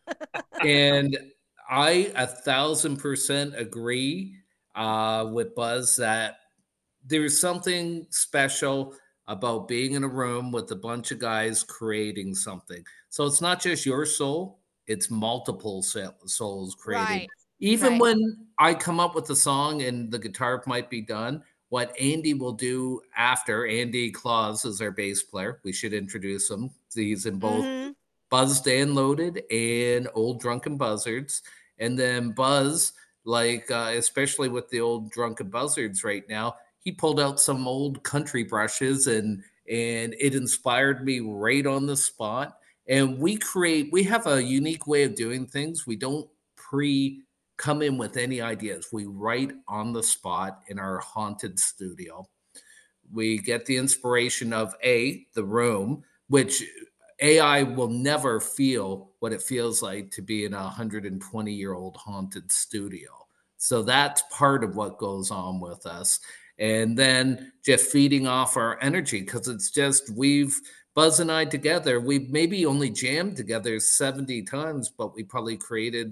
And I 1,000% agree with Buzz that there's something special about being in a room with a bunch of guys creating something. So it's not just your soul, it's multiple souls creating. Right. Even Right. when I come up with a song and the guitar might be done, what Andy will do after, Andy Claus is our bass player. We should introduce him. He's in both Mm-hmm. Buzzed and Loaded and Old Drunken Buzzards. And then Buzz, like especially with the Old Drunken Buzzards right now, he pulled out some old country brushes and it inspired me right on the spot. And we have a unique way of doing things. We don't pre come in with any ideas. We write on the spot in our haunted studio. We get the inspiration of the room, which AI will never feel what it feels like to be in a 120-year-old haunted studio. So that's part of what goes on with us. And then just feeding off our energy because it's just Buzz and I together, we've maybe only jammed together 70 times, but we probably created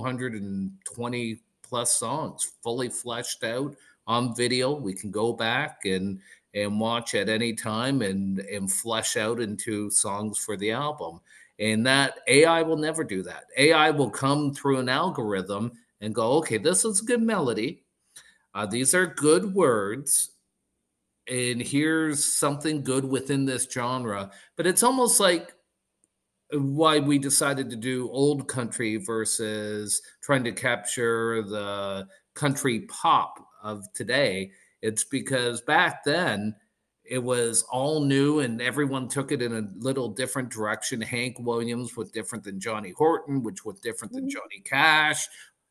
220 plus songs fully fleshed out on video. We can go back and watch at any time and flesh out into songs for the album. And that AI will never do that. AI will come through an algorithm and go, okay, this is a good melody. These are good words. And here's something good within this genre. But it's almost like why we decided to do old country versus trying to capture the country pop of today. It's because back then it was all new and everyone took it in a little different direction. Hank Williams was different than Johnny Horton, which was different than Mhm. Johnny Cash.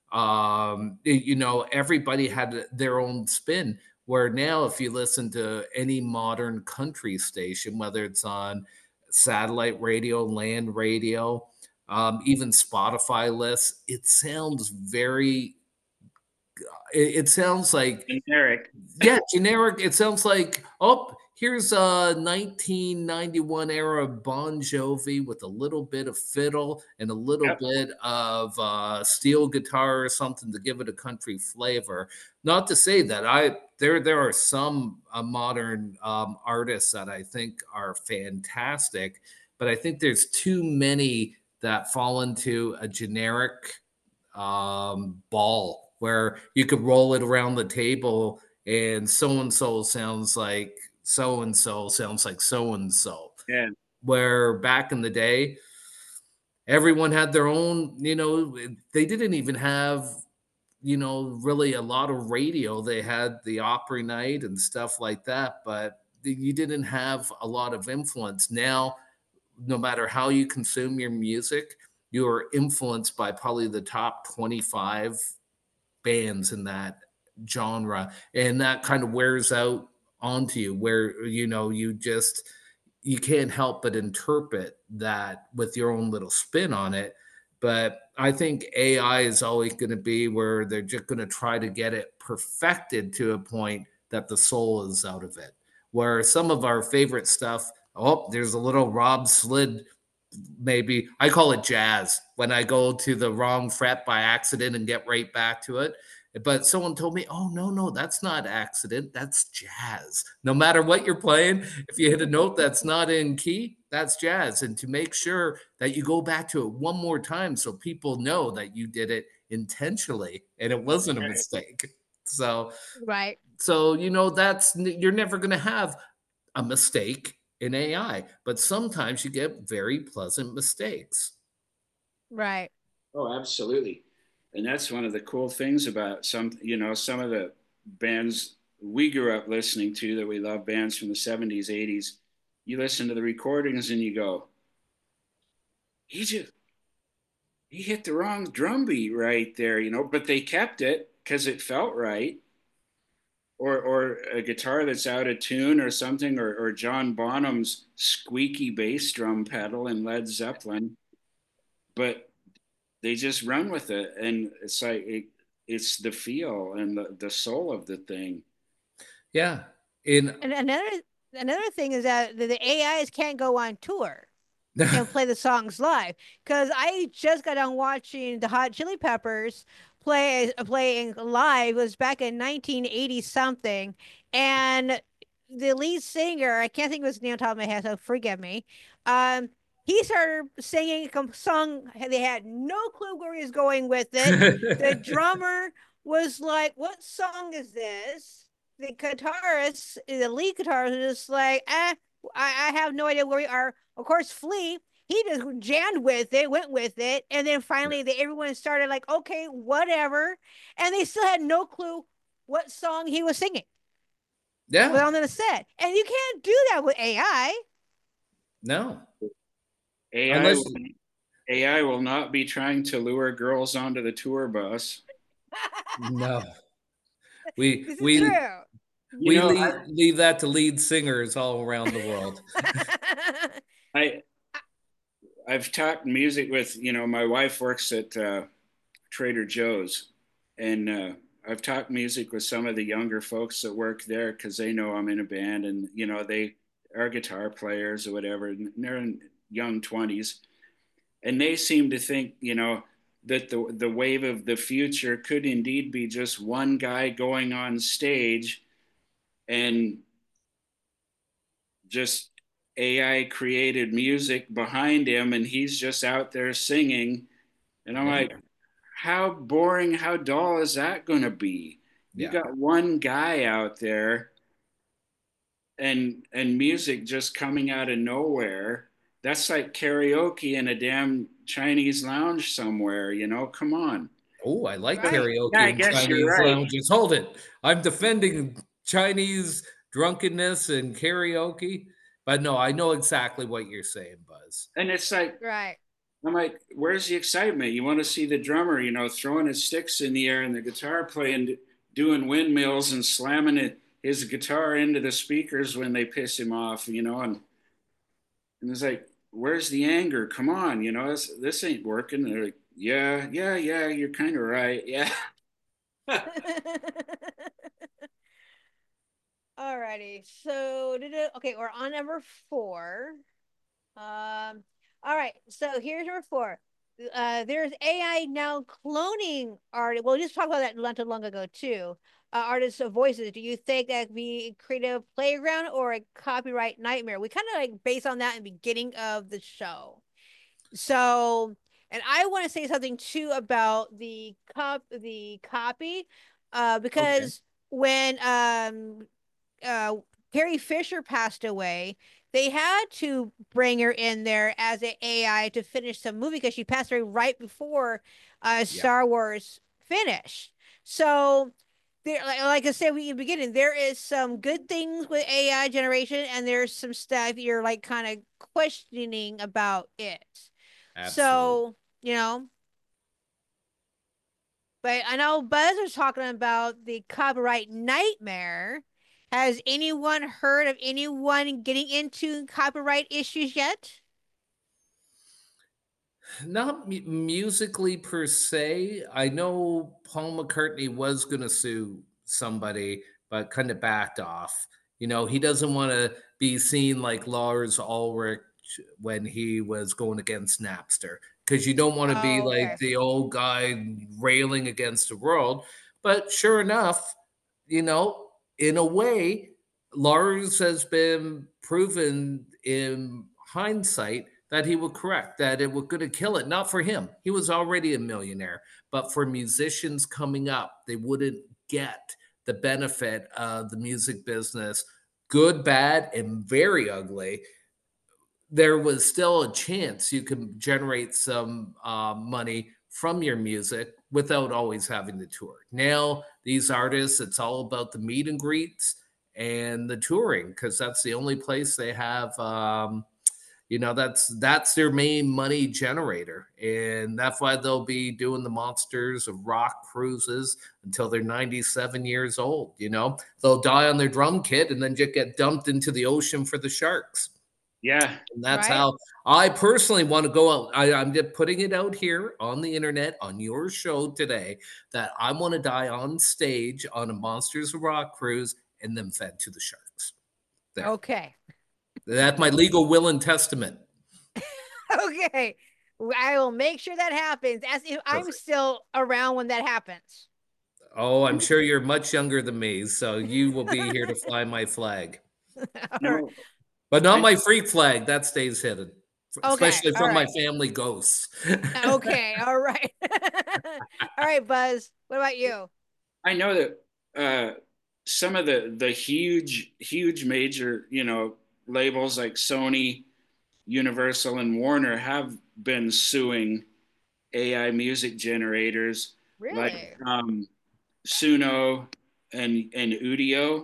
Everybody had their own spin. Where now, if you listen to any modern country station, whether it's on satellite radio, land radio, even Spotify lists. It sounds very, it sounds like, Generic. yeah, generic. It sounds like, oh, here's a 1991 era Bon Jovi with a little bit of fiddle and a little Yep. bit of steel guitar or something to give it a country flavor. Not to say that there are some modern artists that I think are fantastic, but I think there's too many that fall into a generic ball where you could roll it around the table and so sounds like so and so sounds like so and so. Yeah. Where back in the day, everyone had their own, they didn't even have, really a lot of radio. They had the Opry night and stuff like that, but you didn't have a lot of influence. Now, no matter how you consume your music, you are influenced by probably the top 25 bands in that genre, and that kind of wears out onto you where you can't help but interpret that with your own little spin on it. But I think AI is always going to be where they're just going to try to get it perfected to a point that the soul is out of it. Where some of our favorite stuff, oh, there's a little Rob Slid, maybe I call it jazz when I go to the wrong fret by accident and get right back to it. But someone told me, "Oh, no, no, that's not accident. That's jazz. No matter what you're playing, if you hit a note that's not in key, that's jazz." And to make sure that you go back to it one more time so people know that you did it intentionally and it wasn't a Right. mistake. So, Right. that's you're never going to have a mistake in AI, but sometimes you get very pleasant mistakes. Right. Oh, absolutely. And that's one of the cool things about some of the bands we grew up listening to that we love, bands from the 70s, 80s. You listen to the recordings and you go, he just he hit the wrong drum beat right there, but they kept it because it felt right. Or a guitar that's out of tune or something, or John Bonham's squeaky bass drum pedal in Led Zeppelin, but they just run with it, and it's like it's the feel and the soul of the thing. Yeah. In And another thing is that the AIs can't go on tour and play the songs live, because I just got on watching the Hot Chili Peppers playing live. It was back in 1980 something, and the lead singer, I can't think of his name on top of my head, so forgive me. Um, he started singing a song. They had no clue where he was going with it. The drummer was like, "What song is this?" The guitarist, the lead guitarist, was just like, I have no idea where we are. Of course, Flea, he just jammed with it, went with it, and then finally everyone started like, okay, whatever, and they still had no clue what song he was singing. yeah, Well, on the set, and you can't do that with AI. no. AI Unless will, AI will not be trying to lure girls onto the tour bus. no. We This is we true. You we know, leave that to lead singers all around the world. I I've talked music with my wife works at Trader Joe's, and I've talked music with some of the younger folks that work there because they know I'm in a band, and they are guitar players or whatever, and they're in young 20s, and they seem to think that the wave of the future could indeed be just one guy going on stage and just AI created music behind him, and he's just out there singing, and I'm Yeah, like, how boring, how dull is that going to be? You yeah. got one guy out there, and music just coming out of nowhere. That's like karaoke in a damn Chinese lounge somewhere, come on. Oh, I like Right. Yeah, I karaoke in guess you're Chinese right. lounges. Hold it. I'm defending Chinese drunkenness and karaoke, but no, I know exactly what you're saying, Buzz. And it's like, Right. I'm like, where's the excitement? You want to see the drummer, throwing his sticks in the air and the guitar playing, doing windmills and slamming his guitar into the speakers when they piss him off, and it's like, where's the anger? Come on, this ain't working. They're like, yeah, yeah, yeah, you're kind of right. Yeah. Alrighty. So okay, we're on number four. All right. So here's number four. There's AI now cloning art. Well, we just talked about that not too long ago too. Artists' voices. Do you think that could be a creative playground or a copyright nightmare? We kind of like based on that in the beginning of the show. So, and I want to say something too about the copy, Okay. because when uh Carrie Fisher passed away, they had to bring her in there as an AI to finish the movie because she passed away right before Yeah. Star Wars finished. So there, like I said, we in the beginning, there is some good things with AI generation, and there's some stuff you're like kind of questioning about it. Absolutely. So, but I know Buzz was talking about the copyright nightmare. Has anyone heard of anyone getting into copyright issues yet? Not musically per se. I know Paul McCartney was going to sue somebody, but kind of backed off. He doesn't want to be seen like Lars Ulrich when he was going against Napster, because you don't want to be Oh, like okay. the old guy railing against the world. But sure enough, in a way, Lars has been proven in hindsight that he would correct, that it was going to kill it. Not for him. He was already a millionaire. But for musicians coming up, they wouldn't get the benefit of the music business, good, bad, and very ugly. There was still a chance you could generate some money from your music without always having to tour. Now, these artists, it's all about the meet and greets and the touring because that's the only place they have. That's their main money generator, and that's why they'll be doing the Monsters of Rock cruises until they're 97 years old. They'll die on their drum kit and then just get dumped into the ocean for the sharks. Yeah. And that's how I personally want to go out. I'm just putting it out here on the internet on your show today that I want to die on stage on a Monsters of Rock cruise and then fed to the sharks. There. Okay. That's my legal will and testament. Okay. I will make sure that happens as if I'm still around when that happens. Oh, I'm sure you're much younger than me, so you will be here to fly my flag. No. But not my freak flag. That stays hidden. Okay, especially from my family ghosts. Okay, all right. All right, Buzz. What about you? I know that some of the huge major, labels like Sony, Universal, and Warner have been suing AI music generators like Suno and Udio,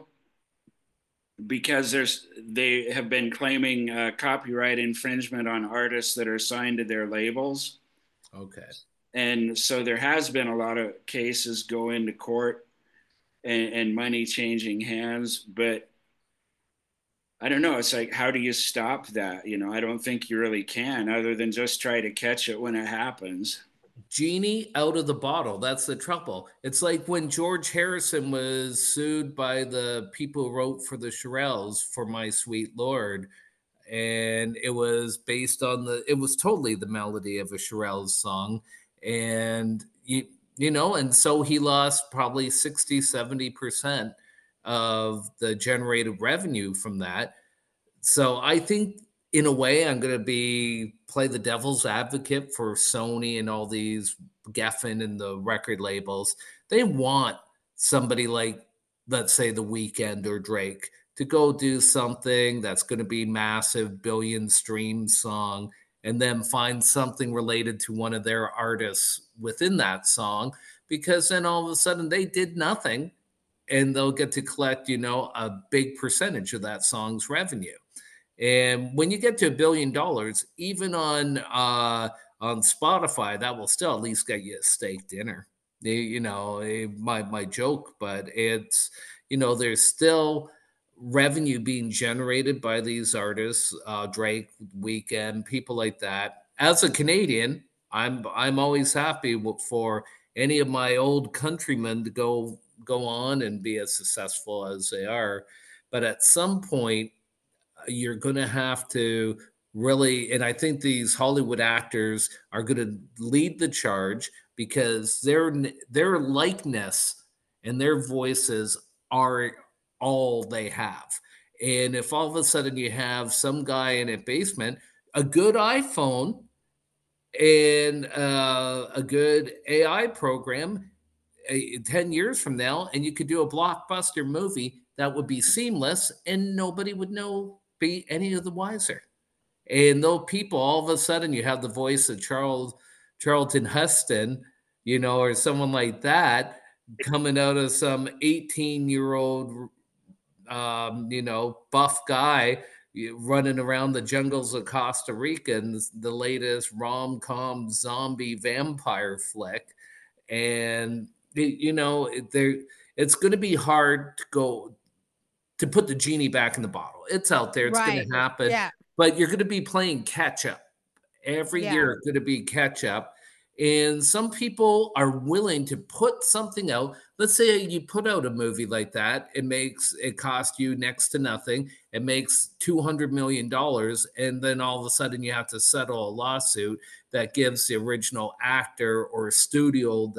because they have been claiming copyright infringement on artists that are signed to their labels. Okay. And so there has been a lot of cases go into court and money changing hands, but I don't know. It's like, how do you stop that? I don't think you really can, other than just try to catch it when it happens. Genie out of the bottle. That's the trouble. It's like when George Harrison was sued by the people who wrote for the Shirelles for My Sweet Lord. And it was based on it was totally the melody of a Shirelles song. And, and so he lost probably 60, 70% of the generated revenue from that. So I think in a way I'm going to play the devil's advocate for Sony and all these Geffen and the record labels. They want somebody like, let's say, The Weeknd or Drake to go do something that's going to be massive, billion stream song, and then find something related to one of their artists within that song, because then all of a sudden they did nothing and they'll get to collect, a big percentage of that song's revenue. And when you get to $1 billion, even on Spotify, that will still at least get you a steak dinner. My joke, but it's, there's still revenue being generated by these artists, Drake, Weeknd, people like that. As a Canadian, I'm always happy for any of my old countrymen to go on and be as successful as they are. But at some point, you're going to have to really, and I think these Hollywood actors are going to lead the charge, because their likeness and their voices are all they have. And if all of a sudden you have some guy in a basement, a good iPhone and a good AI program 10 years from now, and you could do a blockbuster movie that would be seamless and nobody would be any of the wiser. And those people, all of a sudden, you have the voice of Charlton Heston, or someone like that coming out of some 18-year-old, buff guy running around the jungles of Costa Rica in the latest rom-com zombie vampire flick. And, it's going to be hard to put the genie back in the bottle. It's out there. It's going to happen. Yeah. But you're going to be playing catch up. Every year it's going to be catch up. And some people are willing to put something out. Let's say you put out a movie like that. It costs you next to nothing. It makes $200 million. And then all of a sudden you have to settle a lawsuit that gives the original actor or studio that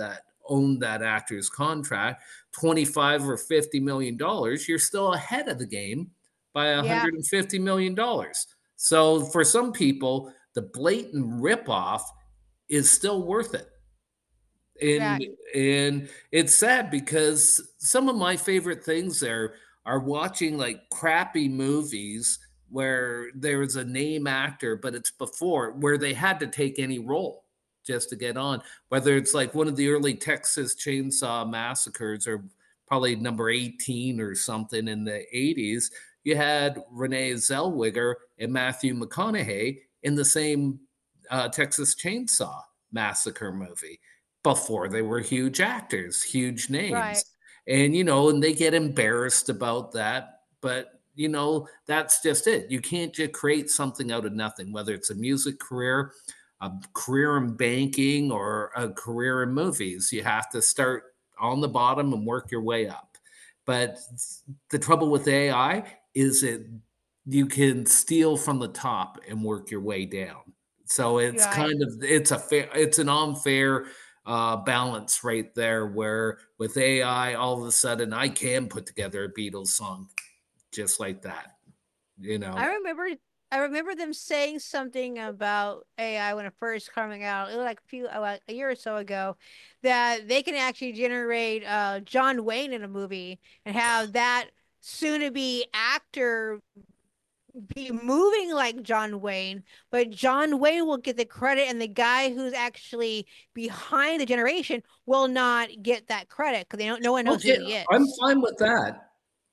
owned that actor's contract, 25 or $50 million, you're still ahead of the game by Yeah. $150 million. So for some people, the blatant ripoff is still worth it. Yeah. And it's sad because some of my favorite things there are watching like crappy movies where there's a name actor, but it's before where they had to take any role just to get on. Whether it's like one of the early Texas Chainsaw Massacres or probably number 18 or something in the 80s, you had Renee Zellweger and Matthew McConaughey in the same Texas Chainsaw Massacre movie before they were huge actors, huge names. Right. And, and they get embarrassed about that. But, that's just it. You can't just create something out of nothing, whether it's a music career, a career in banking, or a career in movies. You have to start on the bottom and work your way up. But the trouble with AI is you can steal from the top and work your way down. So it's Right. kind of it's an unfair balance right there, where with AI, all of a sudden I can put together a Beatles song just like that, you I know. remember I remember them saying something about AI when it first coming out. It was like like a year or so ago, that they can actually generate John Wayne in a movie and have that soon to be actor be moving like John Wayne, but John Wayne will get the credit, and the guy who's actually behind the generation will not get that credit because they don't. No one knows who Okay, he I'm is. fine with that.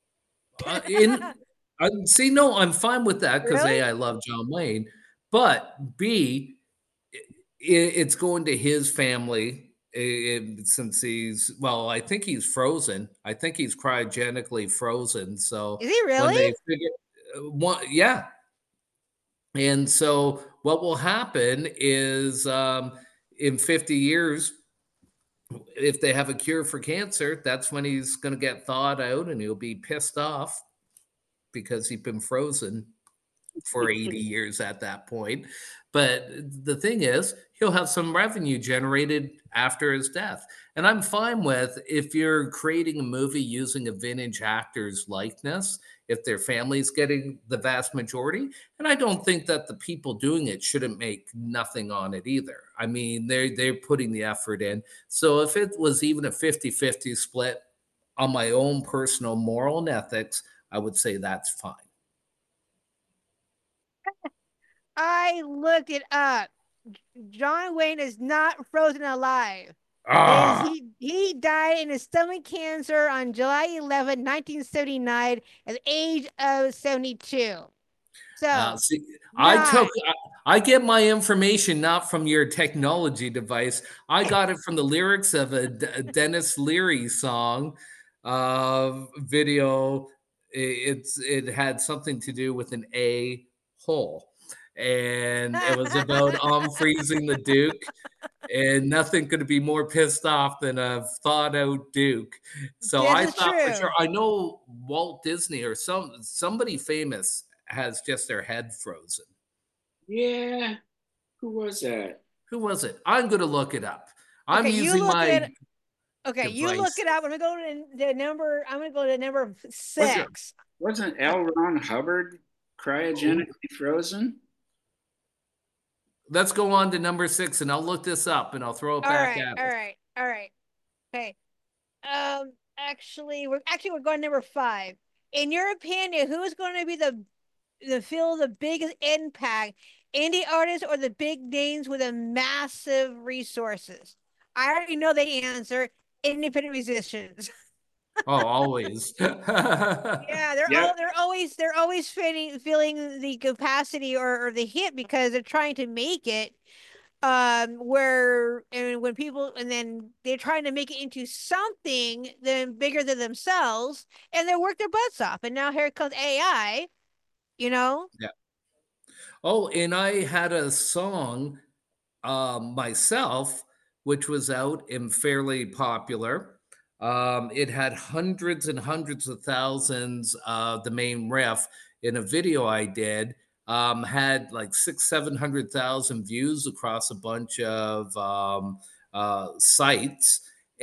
In See, no, I'm fine with that because A, Really? I love John Wayne, but B, it's going to his family. Since I think he's frozen. I think he's cryogenically frozen. So Is he when really? they figure, yeah, and so what will happen is, in 50 years, if they have a cure for cancer, that's when he's going to get thawed out and he'll be pissed off because he's been frozen for 80 years at that point. But the thing is, he'll have some revenue generated after his death. And I'm fine with, if you're creating a movie using a vintage actor's likeness, if their family's getting the vast majority. And I don't think that the people doing it shouldn't make nothing on it either. I mean, they're putting the effort in. So if it was even a 50-50 split on my own personal moral and ethics, I would say that's fine. I looked it up. John Wayne is not frozen alive. His Ah, he died in his stomach cancer on July 11, 1979, at the age of 72. So, See, I took not. I get my information not from your technology device. I got it from the lyrics of a Dennis Leary song, video. It had something to do with an a hole, and it was about freezing the Duke, and nothing could be more pissed off than a thought out Duke. So This I is thought for sure. true. I know Walt Disney or somebody famous has just their head frozen. Yeah. Who was that? Who was it? I'm going to look it up. I'm Okay, you using look my it. Okay, you look device. it up. I'm gonna go to the number. I'm gonna go to number Was it 6. wasn't L. Ron Hubbard cryogenically frozen? Let's go on to number 6, and I'll look this up and I'll throw it All back right, at all us. right, all right. Okay. Actually we're going number 5. In your opinion, who is going to be the feel the biggest impact? Indie artists or the big names with a massive resources? I already know the answer. Independent musicians. Oh, always. Yeah, Yep. they're always feeling the capacity or the hit because they're trying to make it where and when people and then they're trying to make it into something then bigger than themselves, and they work their butts off, and now here comes AI, you know. Yeah. Oh, and I had a song, myself, which was out and fairly popular. It had hundreds and hundreds of thousands. The main riff in a video I did had like 700,000 views across a bunch of sites.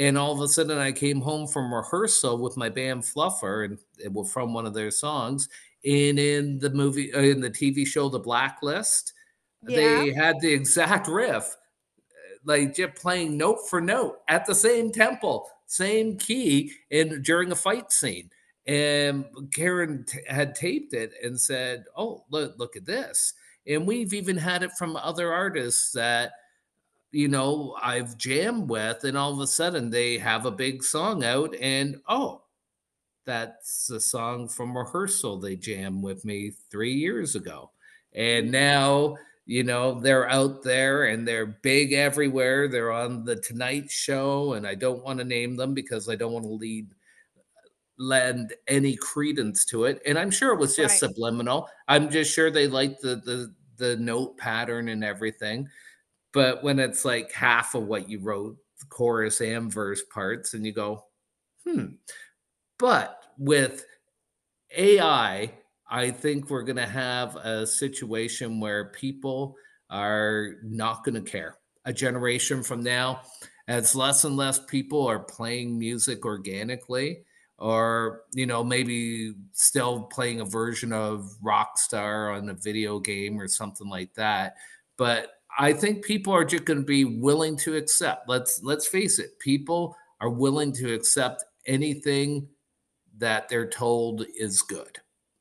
And all of a sudden, I came home from rehearsal with my band Fluffer, and it was from one of their songs. And in the movie, in the TV show, The Blacklist, Yeah. they had the exact riff, like just playing note for note at the same tempo, same key, and during a fight scene. And Karen had taped it and said, "Oh, look at this." And we've even had it from other artists that I've jammed with, and all of a sudden they have a big song out, and oh, that's a song from rehearsal they jammed with me 3 years ago. And now, they're out there and they're big everywhere. They're on the Tonight Show, and I don't want to name them because I don't want to lend any credence to it. And I'm sure it was just Right. subliminal. I'm just sure they liked the note pattern and everything. But when it's like half of what you wrote, chorus and verse parts, and you go, hmm. But with AI, I think we're going to have a situation where people are not going to care. A generation from now, as less and less people are playing music organically, or maybe still playing a version of Rockstar on a video game or something like that. But I think people are just going to be willing to accept. Let's face it, people are willing to accept anything that they're told is good.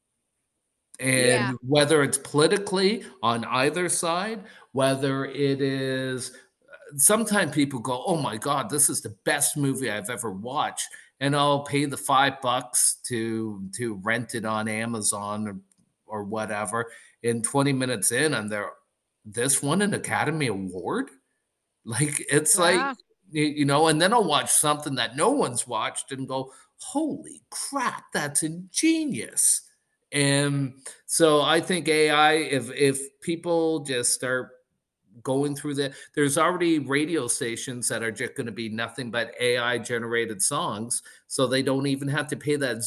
Yeah. And whether it's politically on either side, whether it is, sometimes people go, "Oh my God, this is the best movie I've ever watched," and I'll pay the $5 to rent it on Amazon or whatever. And 20 minutes in, and this won an Academy Award. Like it's like Yeah. and then I'll watch something that no one's watched and go, "Holy crap, that's ingenious." And so I think AI, if people just start going through there's already radio stations that are just going to be nothing but AI generated songs, so they don't even have to pay that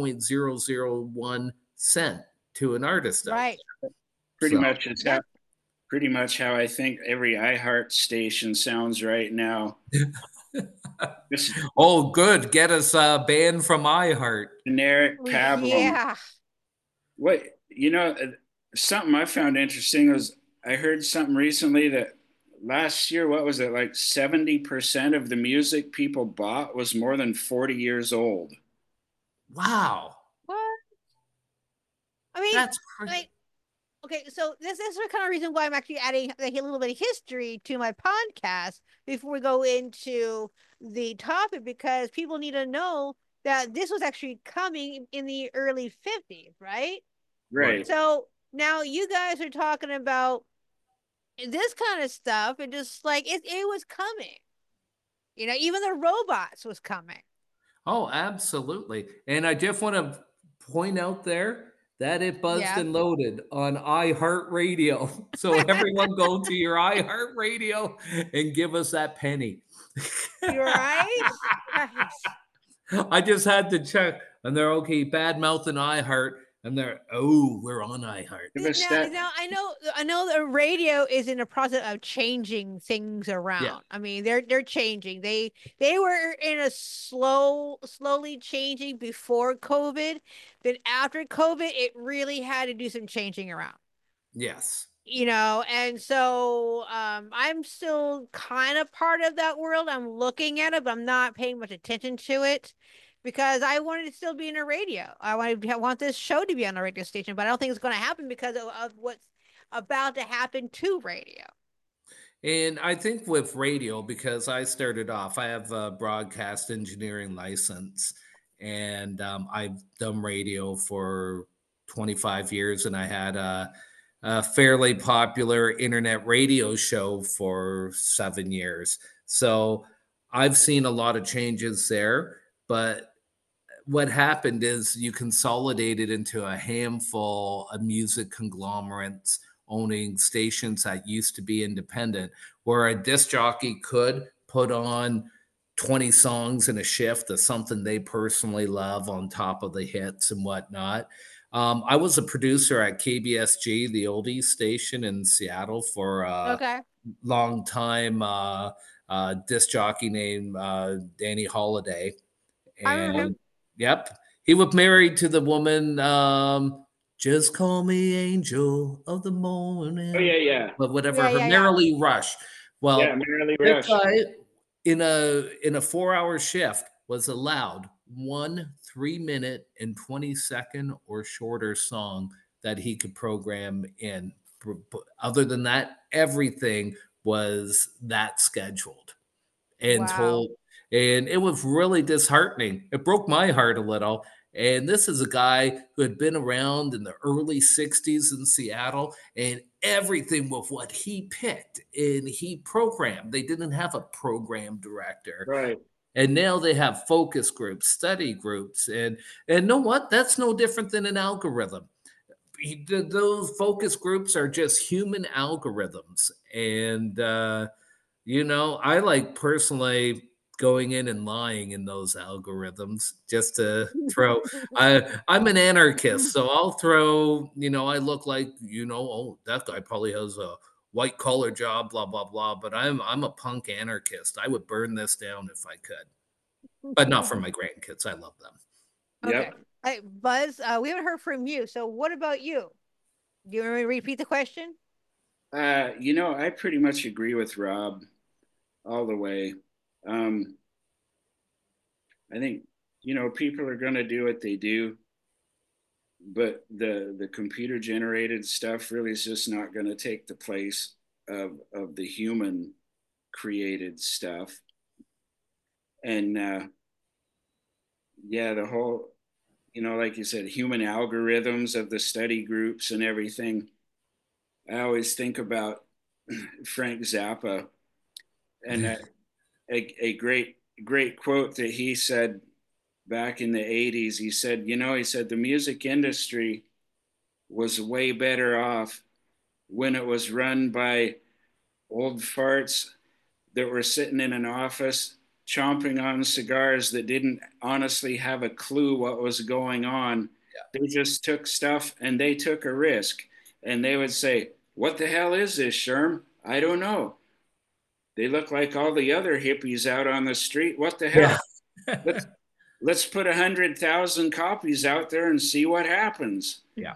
0.001 cent to an artist out Right. there. Pretty So much it's That, pretty much how I think every iHeart station sounds right now. Just oh, good, get us banned from iHeart. generic pablum. yeah. What something I found interesting was I heard something recently that last year, what was it, like 70% of the music people bought was more than 40 years old. Wow. What? I mean, That's crazy. like, okay, so this is the kind of reason why I'm actually adding like, a little bit of history to my podcast before we go into the topic, because people need to know that this was actually coming in the early 50s, right? Right. Right. So now you guys are talking about this kind of stuff, and just like it was coming. Even the robots was coming. Oh, absolutely. And I just want to point out there that it buzzed Yeah. and loaded on iHeartRadio. So everyone go to your iHeartRadio and give us that penny. You're right. Right. I just had to check, and they're okay, bad mouth and iHeart, and they're, oh, we're on iHeart. Give us Now, that. now I know the radio is in the process of changing things Yeah. around. I mean, they're changing. They were in a slowly changing before COVID. Then after COVID, it really had to do some changing around. Yes. And so I'm still kind of part of that world. I'm looking at it, but I'm not paying much attention to it because I wanted to still be in a radio. I want this show to be on a radio station, but I don't think it's going to happen because of what's about to happen to radio. And I think with radio, because I started off, I have a broadcast engineering license, and I've done radio for 25 years, and I had a fairly popular internet radio show for 7 years. So I've seen a lot of changes there. But what happened is you consolidated into a handful of music conglomerates owning stations that used to be independent, where a disc jockey could put on 20 songs in a shift of something they personally love on top of the hits and whatnot. I was a producer at KBSG, the oldies station in Seattle, for a Okay. long time. disc jockey named Danny Holiday. I remember him. And yep, he was married to the woman, just call me Angel of the Morning. Oh yeah, yeah, But whatever, Yeah, her yeah, yeah. Marilee Rush. yeah. Well, Marilee this Rush. guy in a 4-hour shift was allowed one 3-minute and 20-second or shorter song that he could program in. Other than that, everything was that scheduled and Wow. told, and it was really disheartening. It broke my heart a little. And this is a guy who had been around in the early 60s in Seattle, and everything with what he picked and he programmed. They didn't have a program director. Right. And now they have focus groups, study groups, and know what? That's no different than an algorithm. Those focus groups are just human algorithms, and I like personally going in and lying in those algorithms just to throw. I'm an anarchist, so I'll throw. I look like oh, that guy probably has a white collar job, blah blah blah. But I'm a punk anarchist. I would burn this down if I could, but not for my grandkids. I love them. Okay. Yep. Hey, Buzz, we haven't heard from you. So what about you? Do you want me to repeat the question? I pretty much agree with Rob all the way. Um, I think people are going to do what they do, but the computer generated stuff really is just not going to take the place of the human created stuff. And yeah, the whole like you said, human algorithms of the study groups and everything. I always think about Frank Zappa and a great quote that he said back in the 80s. He said, the music industry was way better off when it was run by old farts that were sitting in an office chomping on cigars that didn't honestly have a clue what was going on. They just took stuff and they took a risk. And they would say, "What the hell is this, Sherm? I don't know. They look like all the other hippies out on the street. What the hell? Yeah. Let's put 100,000 copies out there and see what happens." Yeah.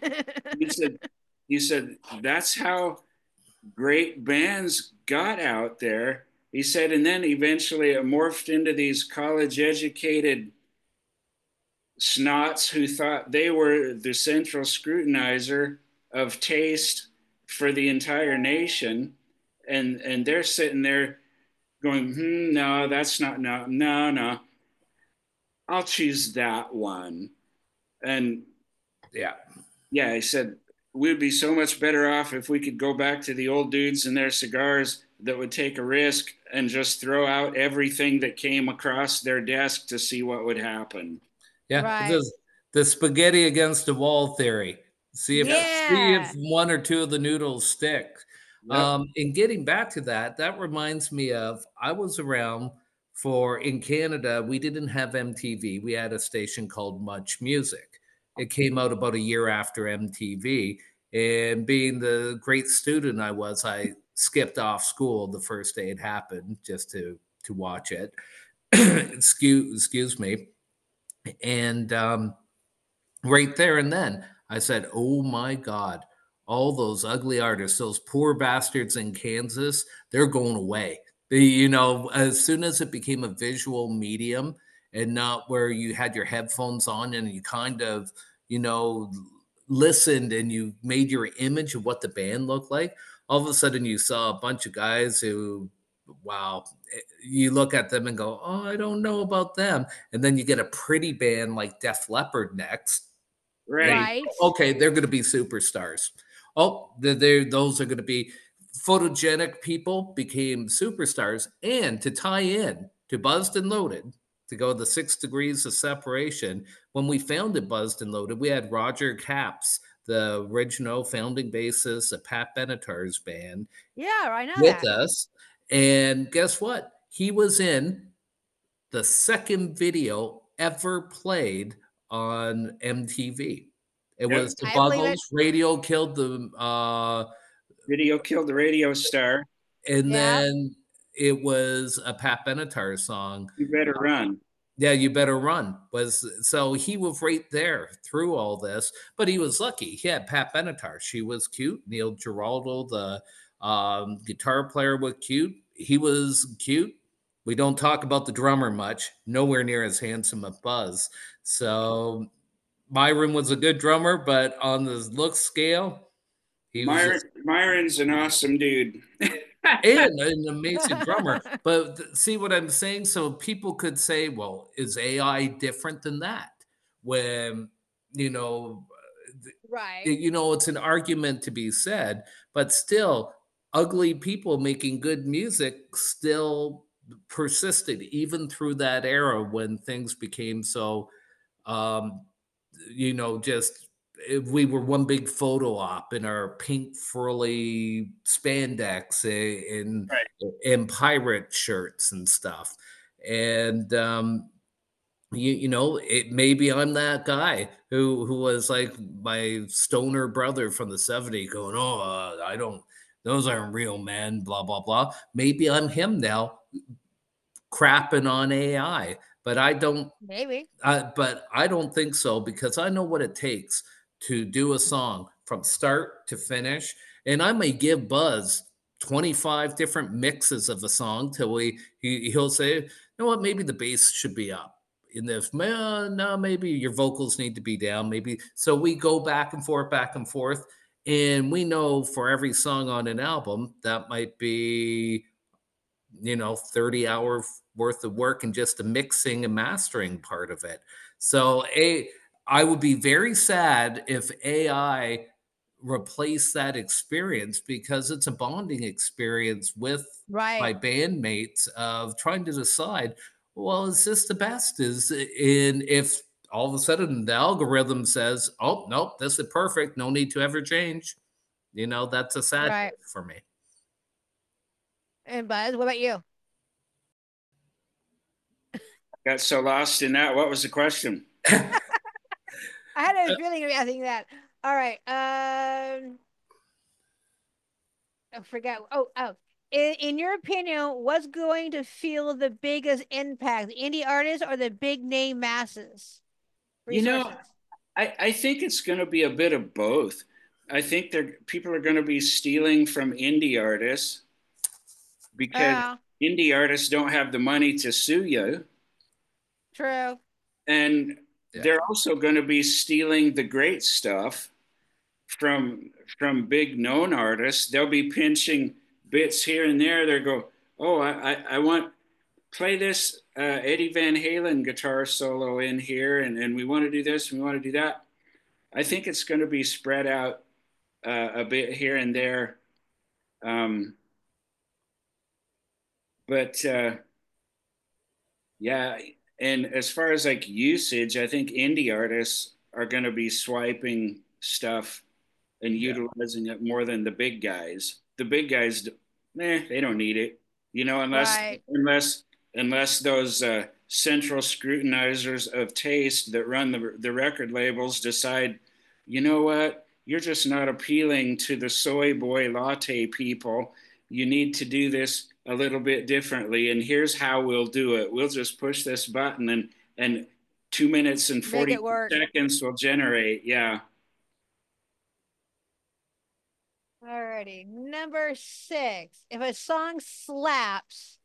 He said that's how great bands got out there. He said, and then eventually it morphed into these college educated snots who thought they were the central scrutinizer of taste for the entire nation. And they're sitting there going, no, that's not, no. I'll choose that one. And yeah, I said, we'd be so much better off if we could go back to the old dudes and their cigars that would take a risk and just throw out everything that came across their desk to see what would happen. Yeah. Right. The spaghetti against the wall theory. See if Yeah. one or two of the noodles stick. Yep. And getting back to that reminds me of, I was around in Canada, we didn't have MTV. We had a station called Much Music. It came out about a year after MTV. And being the great student I was, I skipped off school the first day it happened just to watch it. excuse me. And right there and then, I said, "Oh my God, all those ugly artists, those poor bastards in Kansas, they're going away." As soon as it became a visual medium and not where you had your headphones on and you kind of, listened and you made your image of what the band looked like, all of a sudden you saw a bunch of guys who, wow, you look at them and go, "Oh, I don't know about them." And then you get a pretty band like Def Leppard next. Right. Okay, they're going to be superstars. Oh, those are going to be photogenic people became superstars. And to tie in to Buzzed and Loaded, to go the 6 degrees of separation, when we founded Buzzed and Loaded, we had Roger Capps, the original founding bassist of Pat Benatar's band, Yeah, I know with that. us. And guess what? He was in the second video ever played on MTV. It Yep. was the I believe it. Buggles. Radio killed Video killed the radio star. and Yeah. then it was a Pat Benatar song. You better run. Yeah, You Better Run was so he was right there through all this, but he was lucky. He had Pat Benatar. She was cute. Neil Giraldo, the guitar player, was cute. He was cute. We don't talk about the drummer much. Nowhere near as handsome as Buzz. So Myron was a good drummer, but on the look scale, he was just Myron's an awesome dude. and an amazing drummer. But see what I'm saying? So people could say, well, is AI different than that? When, you know, Right. it's an argument to be said, but still, ugly people making good music still persisted even through that era when things became so um, just if we were one big photo op in our pink frilly spandex Right. and pirate shirts and stuff. And it maybe I'm that guy who was like my stoner brother from the '70s going, oh, I don't, those aren't real men, blah blah blah. Maybe I'm him now, crapping on AI, but I don't Maybe. but I don't think so because I know what it takes to do a song from start to finish. And I may give Buzz 25 different mixes of a song till he'll say, you know what, maybe the bass should be up. In this, no, maybe your vocals need to be down. Maybe so we go back and forth. And we know for every song on an album, that might be 30 hour worth of work and just the mixing and mastering part of it. So I would be very sad if AI replaced that experience because it's a bonding experience with my Right. bandmates of trying to decide, well, is this the best? Is in if all of a sudden the algorithm says, oh nope, this is perfect, no need to ever change. That's a sad Right. day for me. And Buzz, what about you? Got so lost in that. What was the question? I had a feeling of asking that. All right. I forgot. Oh. In your opinion, what's going to feel the biggest impact, indie artists or the big name masses? You know, Resources. I think it's going to be a bit of both. I think people are going to be stealing from indie artists because Oh, indie artists don't have the money to sue you. true. And Yeah. they're also going to be stealing the great stuff from big known artists. They'll be pinching bits here and there. They go, oh, I want play this Eddie Van Halen guitar solo in here, and we want to do this, and we want to do that. I think it's going to be spread out a bit here and there, but yeah. And as far as like usage, I think indie artists are going to be swiping stuff and Yeah. utilizing it more than the big guys. The big guys, they don't need it, unless Right. unless unless those central scrutinizers of taste that run the record labels decide, you know what, you're just not appealing to the soy boy latte people. You need to do this a little bit differently, and here's how we'll do it. We'll just push this button, and 2 minutes and Make 40 it work. seconds will generate. Yeah. Alrighty. Number 6. If a song slaps,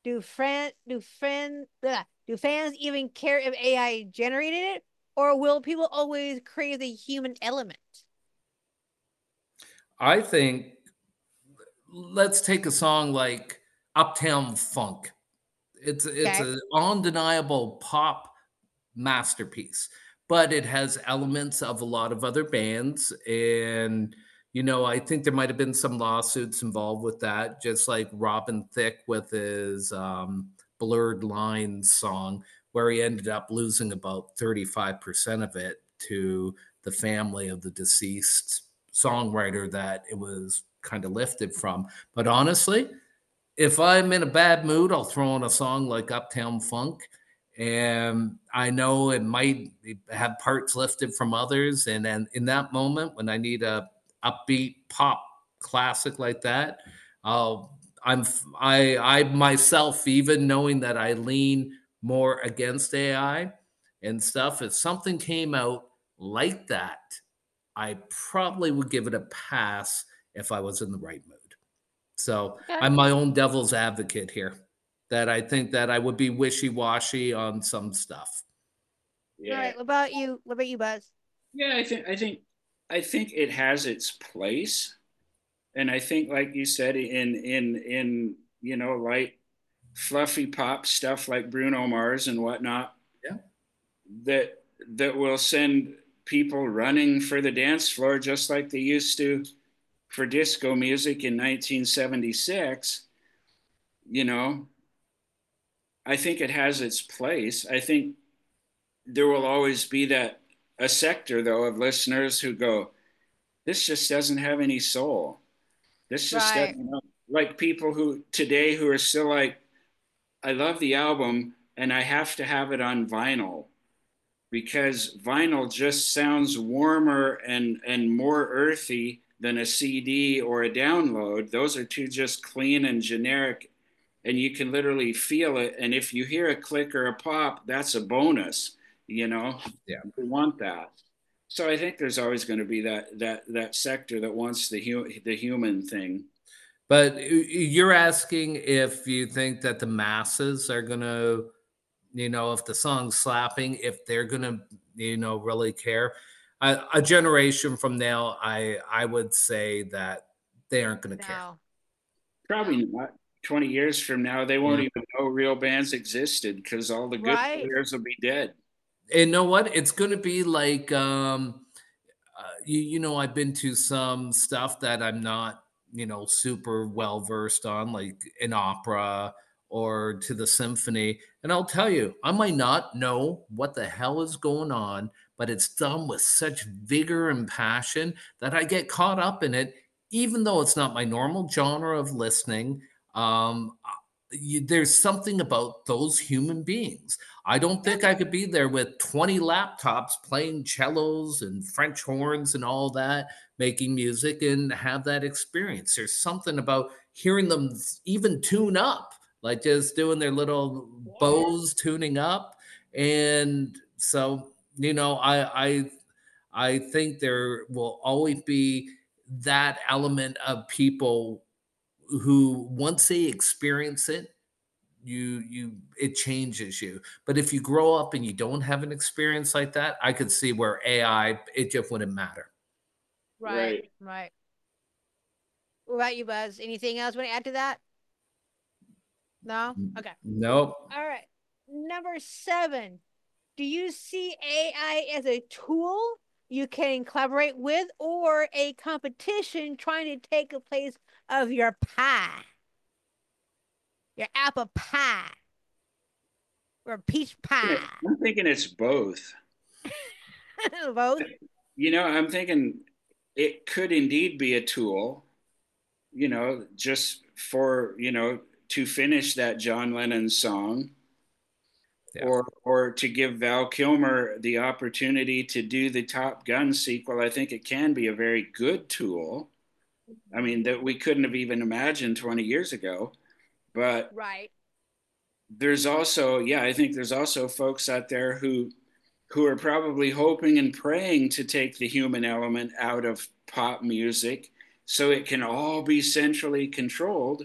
do fans even care if AI generated it? Or will people always crave the human element? I think let's take a song like Uptown Funk. It's Okay. an undeniable pop masterpiece, but it has elements of a lot of other bands. And I think there might have been some lawsuits involved with that, just like Robin Thicke with his Blurred Lines song, where he ended up losing about 35% of it to the family of the deceased songwriter that it was kind of lifted from. But honestly, if I'm in a bad mood, I'll throw on a song like Uptown Funk. And I know it might have parts lifted from others. And then in that moment, when I need a upbeat pop classic like that, I myself, even knowing that I lean more against AI and stuff, if something came out like that, I probably would give it a pass if I was in the right mood. So Okay. I'm my own devil's advocate here. That I think that I would be wishy-washy on some stuff. All Yeah. right. What about you? What about you, Buzz? Yeah, I think it has its place. And I think, like you said, in light fluffy pop stuff like Bruno Mars and whatnot, Yeah. that that will send people running for the dance floor just like they used to for disco music in 1976. You know, I think it has its place. I think there will always be that a sector though of listeners who go, this just doesn't have any soul. This just Right. doesn't, like people who today who are still like, I love the album and I have to have it on vinyl because vinyl just sounds warmer and more earthy than a CD or a download. Those are two just clean and generic, and you can literally feel it. And if you hear a click or a pop, that's a bonus. You know, Yeah. we want that. So I think there's always going to be that sector that wants the human thing. But you're asking if you think that the masses are gonna, if the song's slapping, if they're gonna, really care. A generation from now, I would say that they aren't gonna care. No. No. Probably not. 20 years from now, they won't Yeah. even know real bands existed because all the good Right. players will be dead. And know what? It's gonna be like I've been to some stuff that I'm not, super well versed on, like an opera or to the symphony. And I'll tell you, I might not know what the hell is going on, but it's done with such vigor and passion that I get caught up in it, even though it's not my normal genre of listening. There's something about those human beings. I don't Yeah. think I could be there with 20 laptops playing cellos and French horns and all that, making music and have that experience. There's something about hearing them even tune up, like just doing their little Yeah. bows tuning up. And so, I think there will always be that element of people who once they experience it, it changes you. But if you grow up and you don't have an experience like that, I could see where AI, it just wouldn't matter. Right. Right. Right. What about you, Buzz? Anything else want to add to that? No? Okay. Nope. All right. Number 7. Do you see AI as a tool you can collaborate with or a competition trying to take the place of your pie? Your apple pie or peach pie? I'm thinking it's both. Both? I'm thinking it could indeed be a tool, just for, to finish that John Lennon song Yeah. or to give Val Kilmer the opportunity to do the Top Gun sequel. I think it can be a very good tool. I mean, that we couldn't have even imagined 20 years ago. But Right. there's also, yeah, I think there's also folks out there who are probably hoping and praying to take the human element out of pop music so it can all be centrally controlled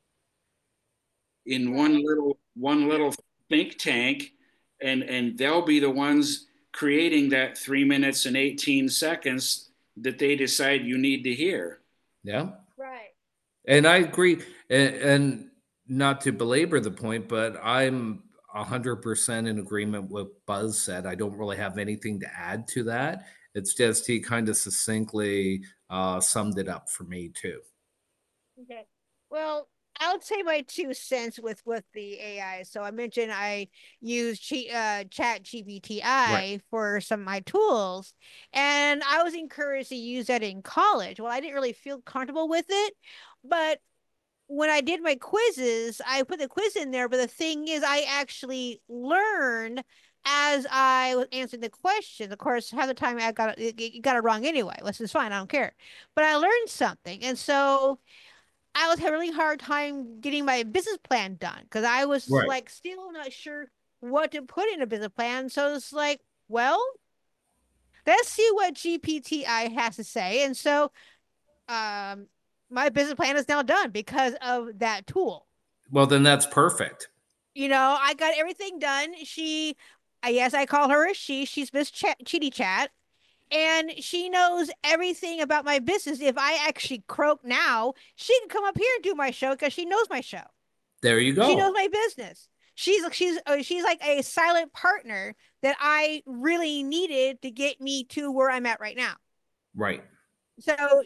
in Right. one little think tank, and they'll be the ones creating that 3 minutes and 18 seconds that they decide you need to hear. Yeah. Right. And I agree. And not to belabor the point, but I'm 100% in agreement with Buzz said. I don't really have anything to add to that. It's just he kind of succinctly summed it up for me too. Okay. Well, I would say my 2 cents with the AI. So I mentioned I use Chat Right. GBTI for some of my tools, and I was encouraged to use that in college. Well, I didn't really feel comfortable with it, but when I did my quizzes, I put the quiz in there. But the thing is, I actually learned as I was answering the questions. Of course, half the time I got it wrong anyway, which is fine. I don't care. But I learned something, and so I was having a really hard time getting my business plan done because I was Right. like still not sure what to put in a business plan. So it's like, well, let's see what GPTI has to say. And so um my business plan is now done because of that tool. Well, then that's perfect. I got everything done. Yes, I call her a she. She's Miss Chitty Chat, and she knows everything about my business. If I actually croak now, she can come up here and do my show because she knows my show. There you She knows go. my business. She's like a silent partner that I really needed to get me to where I'm at right now. Right. So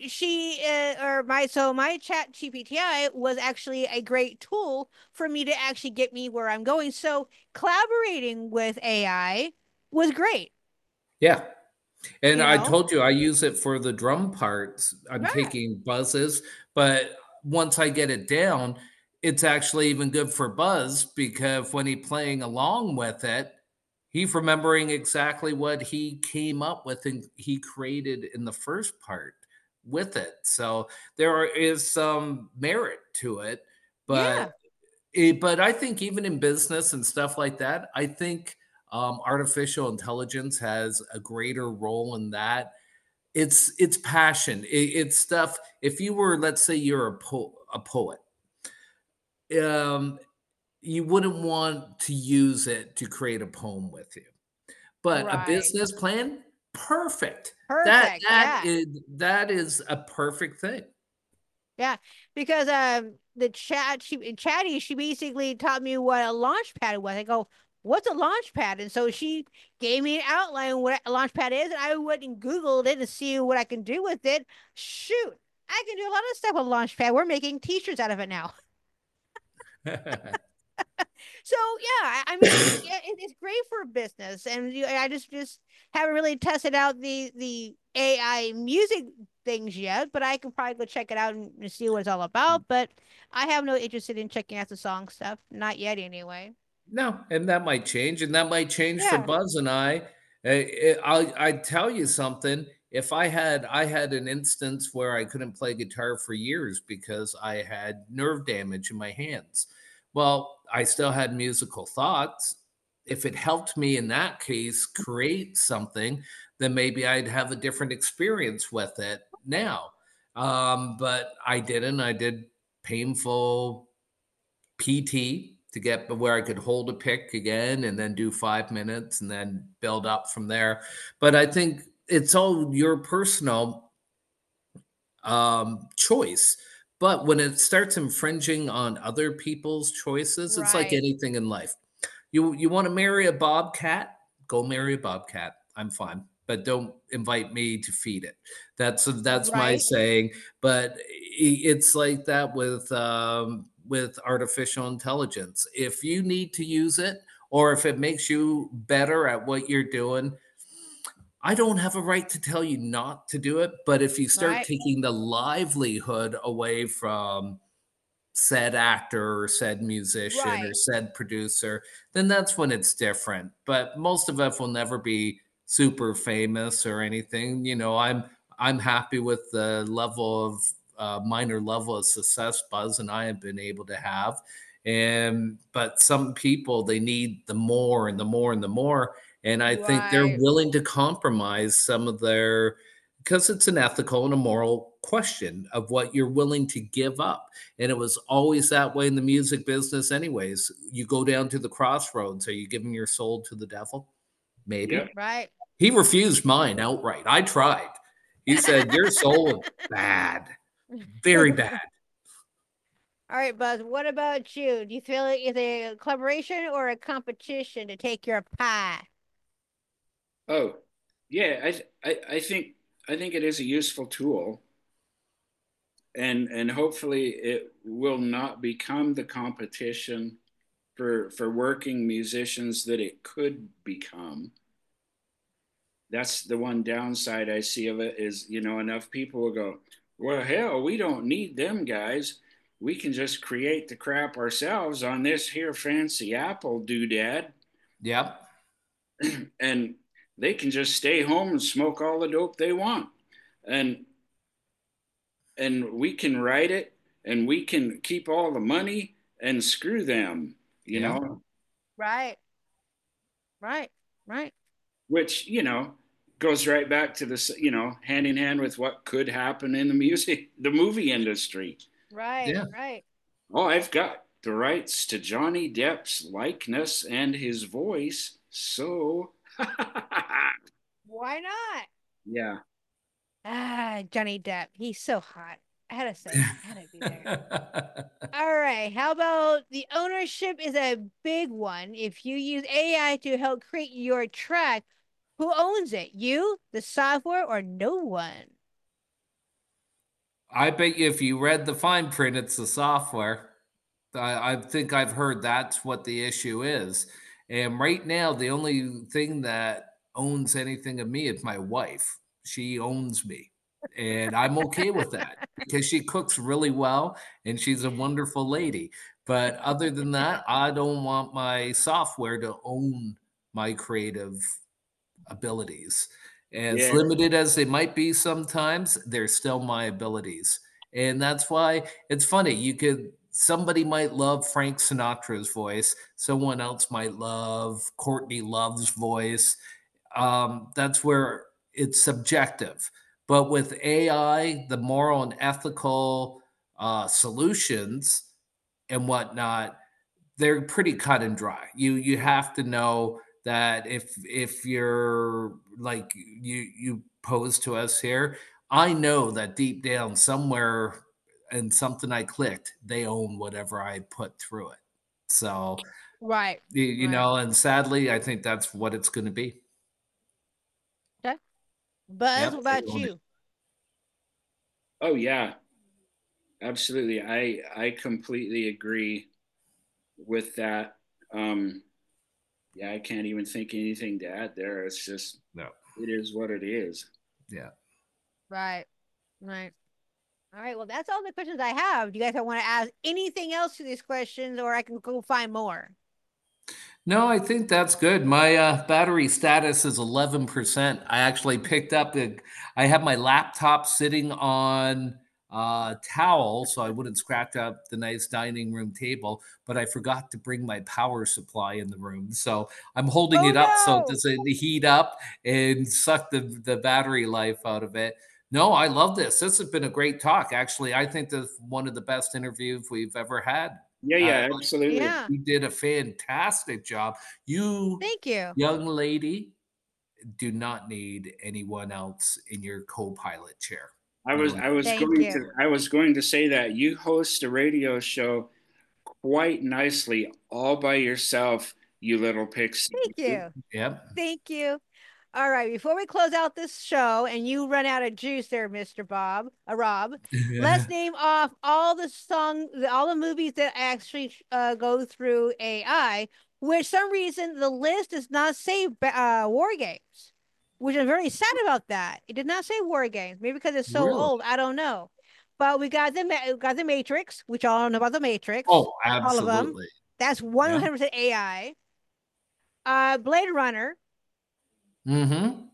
my chat GPTI was actually a great tool for me to actually get me where I'm going. So collaborating with AI was great, Yeah. And you I know? told you I use it for the drum parts. I'm Yeah. taking buzzes, but once I get it down, it's actually even good for Buzz because when he playing along with it, he's remembering exactly what he came up with and he created in the first part with it. So is some merit to it, but Yeah. but I think even in business and stuff like that, I think artificial intelligence has a greater role in that. It's passion. It's stuff. If you were, let's say, you're a poet, um, you wouldn't want to use it to create a poem with you. But a Right. business plan, perfect. That Perfect. that Yeah. is that is a perfect thing. Yeah. Because she basically taught me what a launch pad was. I go, what's a launch pad? And so she gave me an outline of what a launch pad is, and I went and Googled it to see what I can do with it. Shoot, I can do a lot of stuff with launch pad. We're making t-shirts out of it now. So yeah, I mean, yeah, it's great for business, and I just haven't really tested out the AI music things yet, but I can probably go check it out and see what it's all about. But I have no interest in checking out the song stuff, not yet anyway. No, and that might change, and that might change for Yeah, Buzz and I. I tell you something. If I had an instance where I couldn't play guitar for years because I had nerve damage in my hands. Well, I still had musical thoughts. If it helped me in that case create something, then maybe I'd have a different experience with it now. But I didn't. I did painful PT to get where I could hold a pick again and then do 5 minutes and then build up from there. But I think it's all your personal choice. But when it starts infringing on other people's choices, it's like right, anything in life. You want to marry a bobcat? Go marry a bobcat. I'm fine, but don't invite me to feed it. That's my right, saying. But it's like that with artificial intelligence. If you need to use it, or if it makes you better at what you're doing, I don't have a right to tell you not to do it. But if you start right, taking the livelihood away from said actor or said musician or right, said producer, then that's when it's different. But most of us will never be super famous or anything. I'm happy with the level of minor level of success Buzz and I have been able to have. And but some people they need the more and the more and the more. And I think they're right, willing to compromise some of their because it's an ethical and a moral question of what you're willing to give up. And it was always that way in the music business, anyways. You go down to the crossroads. Are you giving your soul to the devil? Yep. Maybe. right. He refused mine outright. I tried. He said, your soul is bad, very bad. All right, Buzz, what about you? Do you feel like it's a collaboration or a competition to take your pie? Oh, yeah. I think it is a useful tool, and hopefully it will not become the competition for working musicians that it could become. That's the one downside I see of it is, enough people will go, well, hell, we don't need them guys. We can just create the crap ourselves on this here fancy Apple doodad, Yep. and they can just stay home and smoke all the dope they want. And and we can write it and we can keep all the money and screw them, you Yeah. know, Right. Right. Right. which, goes right back to this, hand in hand with what could happen in the movie industry. Right. Yeah. Right. Oh, I've got the rights to Johnny Depp's likeness and his voice. So, Why not? yeah. Ah, Johnny Depp. He's so hot. I had to say, I had to be there. All right. How about the ownership is a big one. If you use AI to help create your track, who owns it? You, the software, or no one? I bet you if you read the fine print, it's the software. I think I've heard that's what the issue is. And right now, the only thing that owns anything of me is my wife. She owns me. And I'm okay with that because she cooks really well and she's a wonderful lady. But other than that, I don't want my software to own my creative abilities. As Yeah. limited as they might be sometimes, they're still my abilities. And that's why it's funny. Somebody might love Frank Sinatra's voice, someone else might love Courtney Love's voice. That's where it's subjective. But with AI, the moral and ethical solutions and whatnot, they're pretty cut and dry. You have to know that if you're like you pose to us here, I know that deep down somewhere in something I clicked, they own whatever I put through it. So Right. you Right. know, and sadly, I think that's what it's going to be. Okay. Buzz, Yep, what they about own it. you? Oh, yeah. Absolutely. I completely agree with that. Um, yeah, I can't even think anything to add there. It's just, No, it is what it is. yeah. Right. Right. All right. Well, that's all the questions I have. Do you guys want to ask anything else to these questions, or I can go find more? No, I think that's good. My battery status is 11%. I actually picked up I have my laptop sitting on a towel so I wouldn't scratch up the nice dining room table, but I forgot to bring my power supply in the room. So I'm holding Oh it up so it no! doesn't heat up and suck the battery life out of it. No, I love this. This has been a great talk. Actually, I think this is one of the best interviews we've ever had. Yeah, Uh, yeah, absolutely. Yeah. you did a fantastic job. You, Thank you. young lady, do not need anyone else in your co-pilot chair. You are Thank you. I was going to say that you host a radio show quite nicely all by yourself, you little pixie. Thank you. yep. Thank you. All right. Before we close out this show and you run out of juice there, Mr. Rob, let's name off all the movies that actually go through AI. Which some reason the list does not say War Games, which I'm very sad about that. It did not say War Games. Maybe because it's so Really? old. I don't know. But we got the Matrix, which all know about the Matrix, Oh, all of them. absolutely. That's Yeah. 100% AI. Blade Runner. Mm-hmm.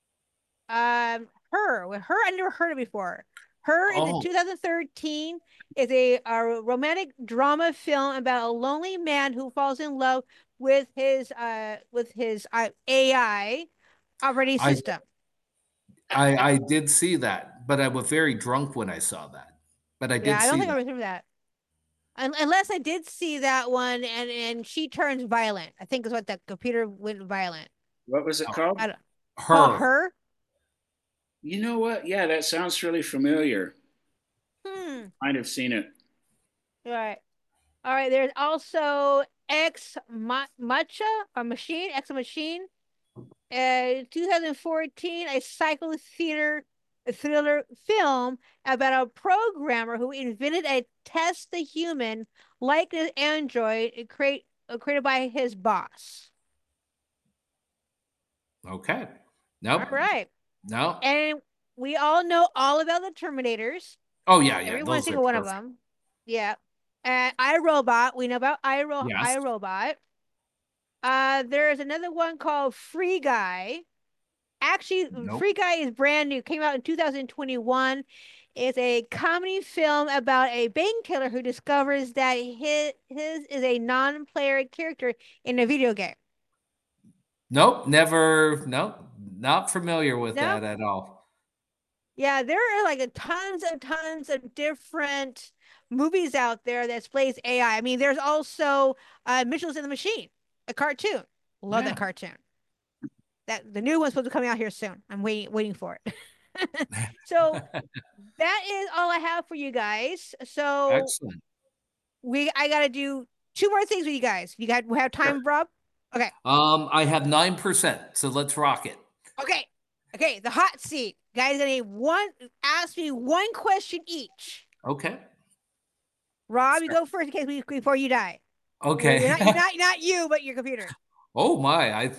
Her, I never heard it before. Her is in Oh, 2013 is a romantic drama film about a lonely man who falls in love with his AI operating I system. I did see that, but I was very drunk when I saw that. But I Yeah, did I don't see think I that. remember that. Unless I did see that one and she turns violent. I think is what the computer went violent. What was it Oh, called? I don't call her. her. You know what? Yeah, that sounds really familiar. Hmm. Might have seen it. All right. All right. There's also Matcha or Machine, Ex Machine. 2014, a thriller film about a programmer who invented a test the human like an android created by his boss. Okay. All Nope. right. No. And we all know all about the Terminators. Oh yeah, yeah. Every one Those are single one of perfect. them. Yeah. And iRobot, we know about Yes. iRobot. There's another one called Free Guy. Actually, Nope. Free Guy is brand new. Came out in 2021. is a comedy film about a bank killer who discovers that his is a non-player character in a video game. Nope, never. Nope, not familiar with No? that at all. Yeah, there are like a tons of different movies out there that displays AI. I mean, there's also Mitchell's in the Machine, a cartoon. Love that Yeah. cartoon. That the new one's supposed to be coming out here soon. I'm waiting for it. So that is all I have for you guys. So Excellent. I gotta do two more things with you guys. You got we have Sure. time, Rob? Okay. I have 9%, so let's rock it. Okay. Okay. The hot seat. Guys, gonna need ask me one question each. Okay. Rob, you go first in case before you die. Okay. You're not you, but your computer. Oh my!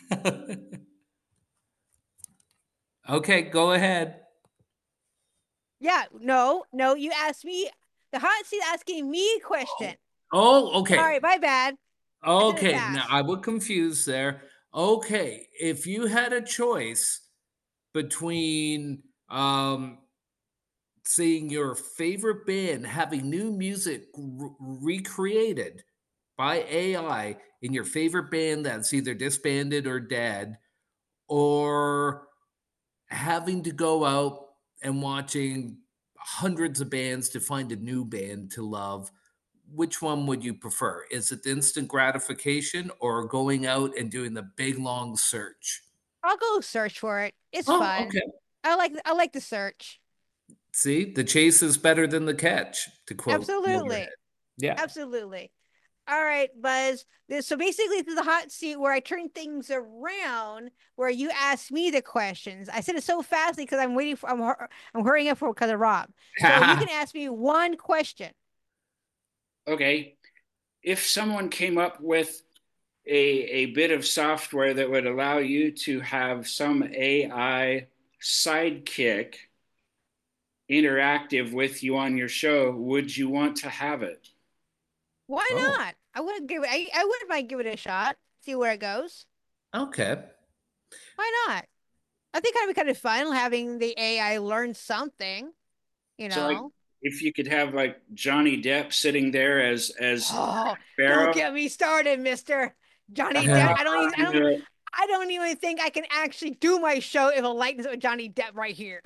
Okay, go ahead. Yeah, no. You asked me. The hot seat asking me a question. Oh, okay. All right, my bad. Okay, now I was confused there. Okay, if you had a choice between seeing your favorite band having new music recreated by AI in your favorite band that's either disbanded or dead, or having to go out and watching hundreds of bands to find a new band to love, which one would you prefer? Is it the instant gratification or going out and doing the big long search? I'll go search for it. It's Oh, fun. okay. I like the search. See, the chase is better than the catch, to quote. Absolutely. Motorhead. Yeah. Absolutely. All right, Buzz. So basically, this is the hot seat where I turn things around, where you ask me the questions. I said it so fastly because I'm waiting for I'm hurrying up for because of Rob. So you can ask me one question. Okay. If someone came up with a bit of software that would allow you to have some AI sidekick interactive with you on your show, would you want to have it? Why Oh, not? I wouldn't mind giving it a shot. See where it goes. okay. Why not? I think it'd be kind of fun having the AI learn something. You So like know. if you could have like Johnny Depp sitting there as Oh, don't Sparrow. get me started, Mister Johnny Depp. Uh, I don't even think I can actually do my show if a likeness of Johnny Depp right here.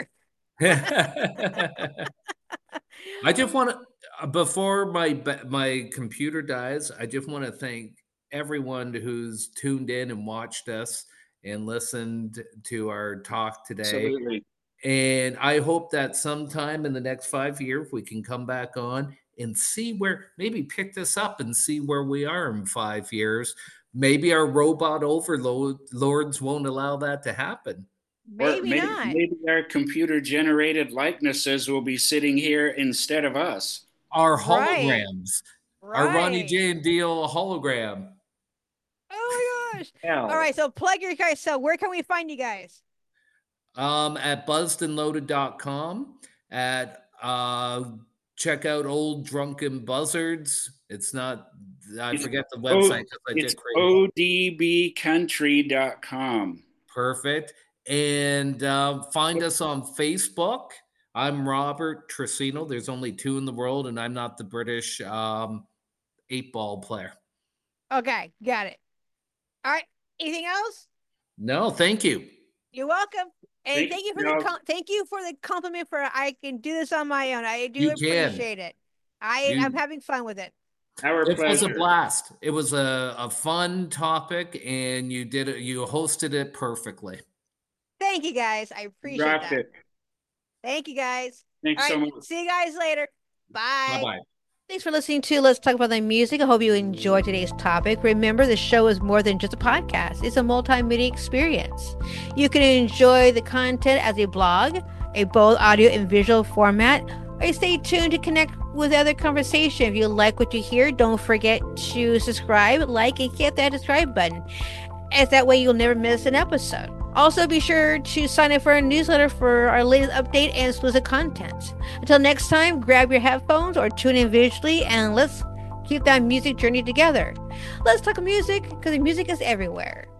I just want to, before my computer dies, I just want to thank everyone who's tuned in and watched us and listened to our talk today. Absolutely. And I hope that sometime in the next 5 years, we can come back on and see where, maybe pick this up and see where we are in 5 years. Maybe our robot overlords won't allow that to happen. Or Maybe not. maybe our computer generated likenesses will be sitting here instead of us. Our Right. holograms, our Ronnie Right. J and Deal hologram. Oh my gosh. Hell. All right. So plug your guys. So where can we find you guys? At buzzedandloaded.com, at check out Old Drunken Buzzards. It's not, I forget the website because I It's did create odbcountry.com. perfect. And find us on Facebook. I'm Robert Trissino. There's only two in the world, and I'm not the British 8-ball player. Okay. Got it. All right. Anything else? No, thank you. You're welcome. And thank you for No. thank you for the compliment for I can do this on my own. I do You can. appreciate it. I'm having fun with it. Our It was a pleasure. blast. It was a fun topic, and you did it. You hosted it perfectly. Thank you guys. I appreciate Rocked that. it. Thank you guys. Thanks All so right. much. See you guys later. Bye. Bye-bye. Thanks for listening to Let's Talk About the Music. I hope you enjoyed today's topic. Remember, the show is more than just a podcast. It's a multimedia experience. You can enjoy the content as a blog, a both audio and visual format, or stay tuned to connect with other conversation. If you like what you hear, don't forget to subscribe, like, and hit that subscribe button. As that way you'll never miss an episode. Also, be sure to sign up for our newsletter for our latest update and exclusive content. Until next time, grab your headphones or tune in visually and let's keep that music journey together. Let's talk music because the music is everywhere.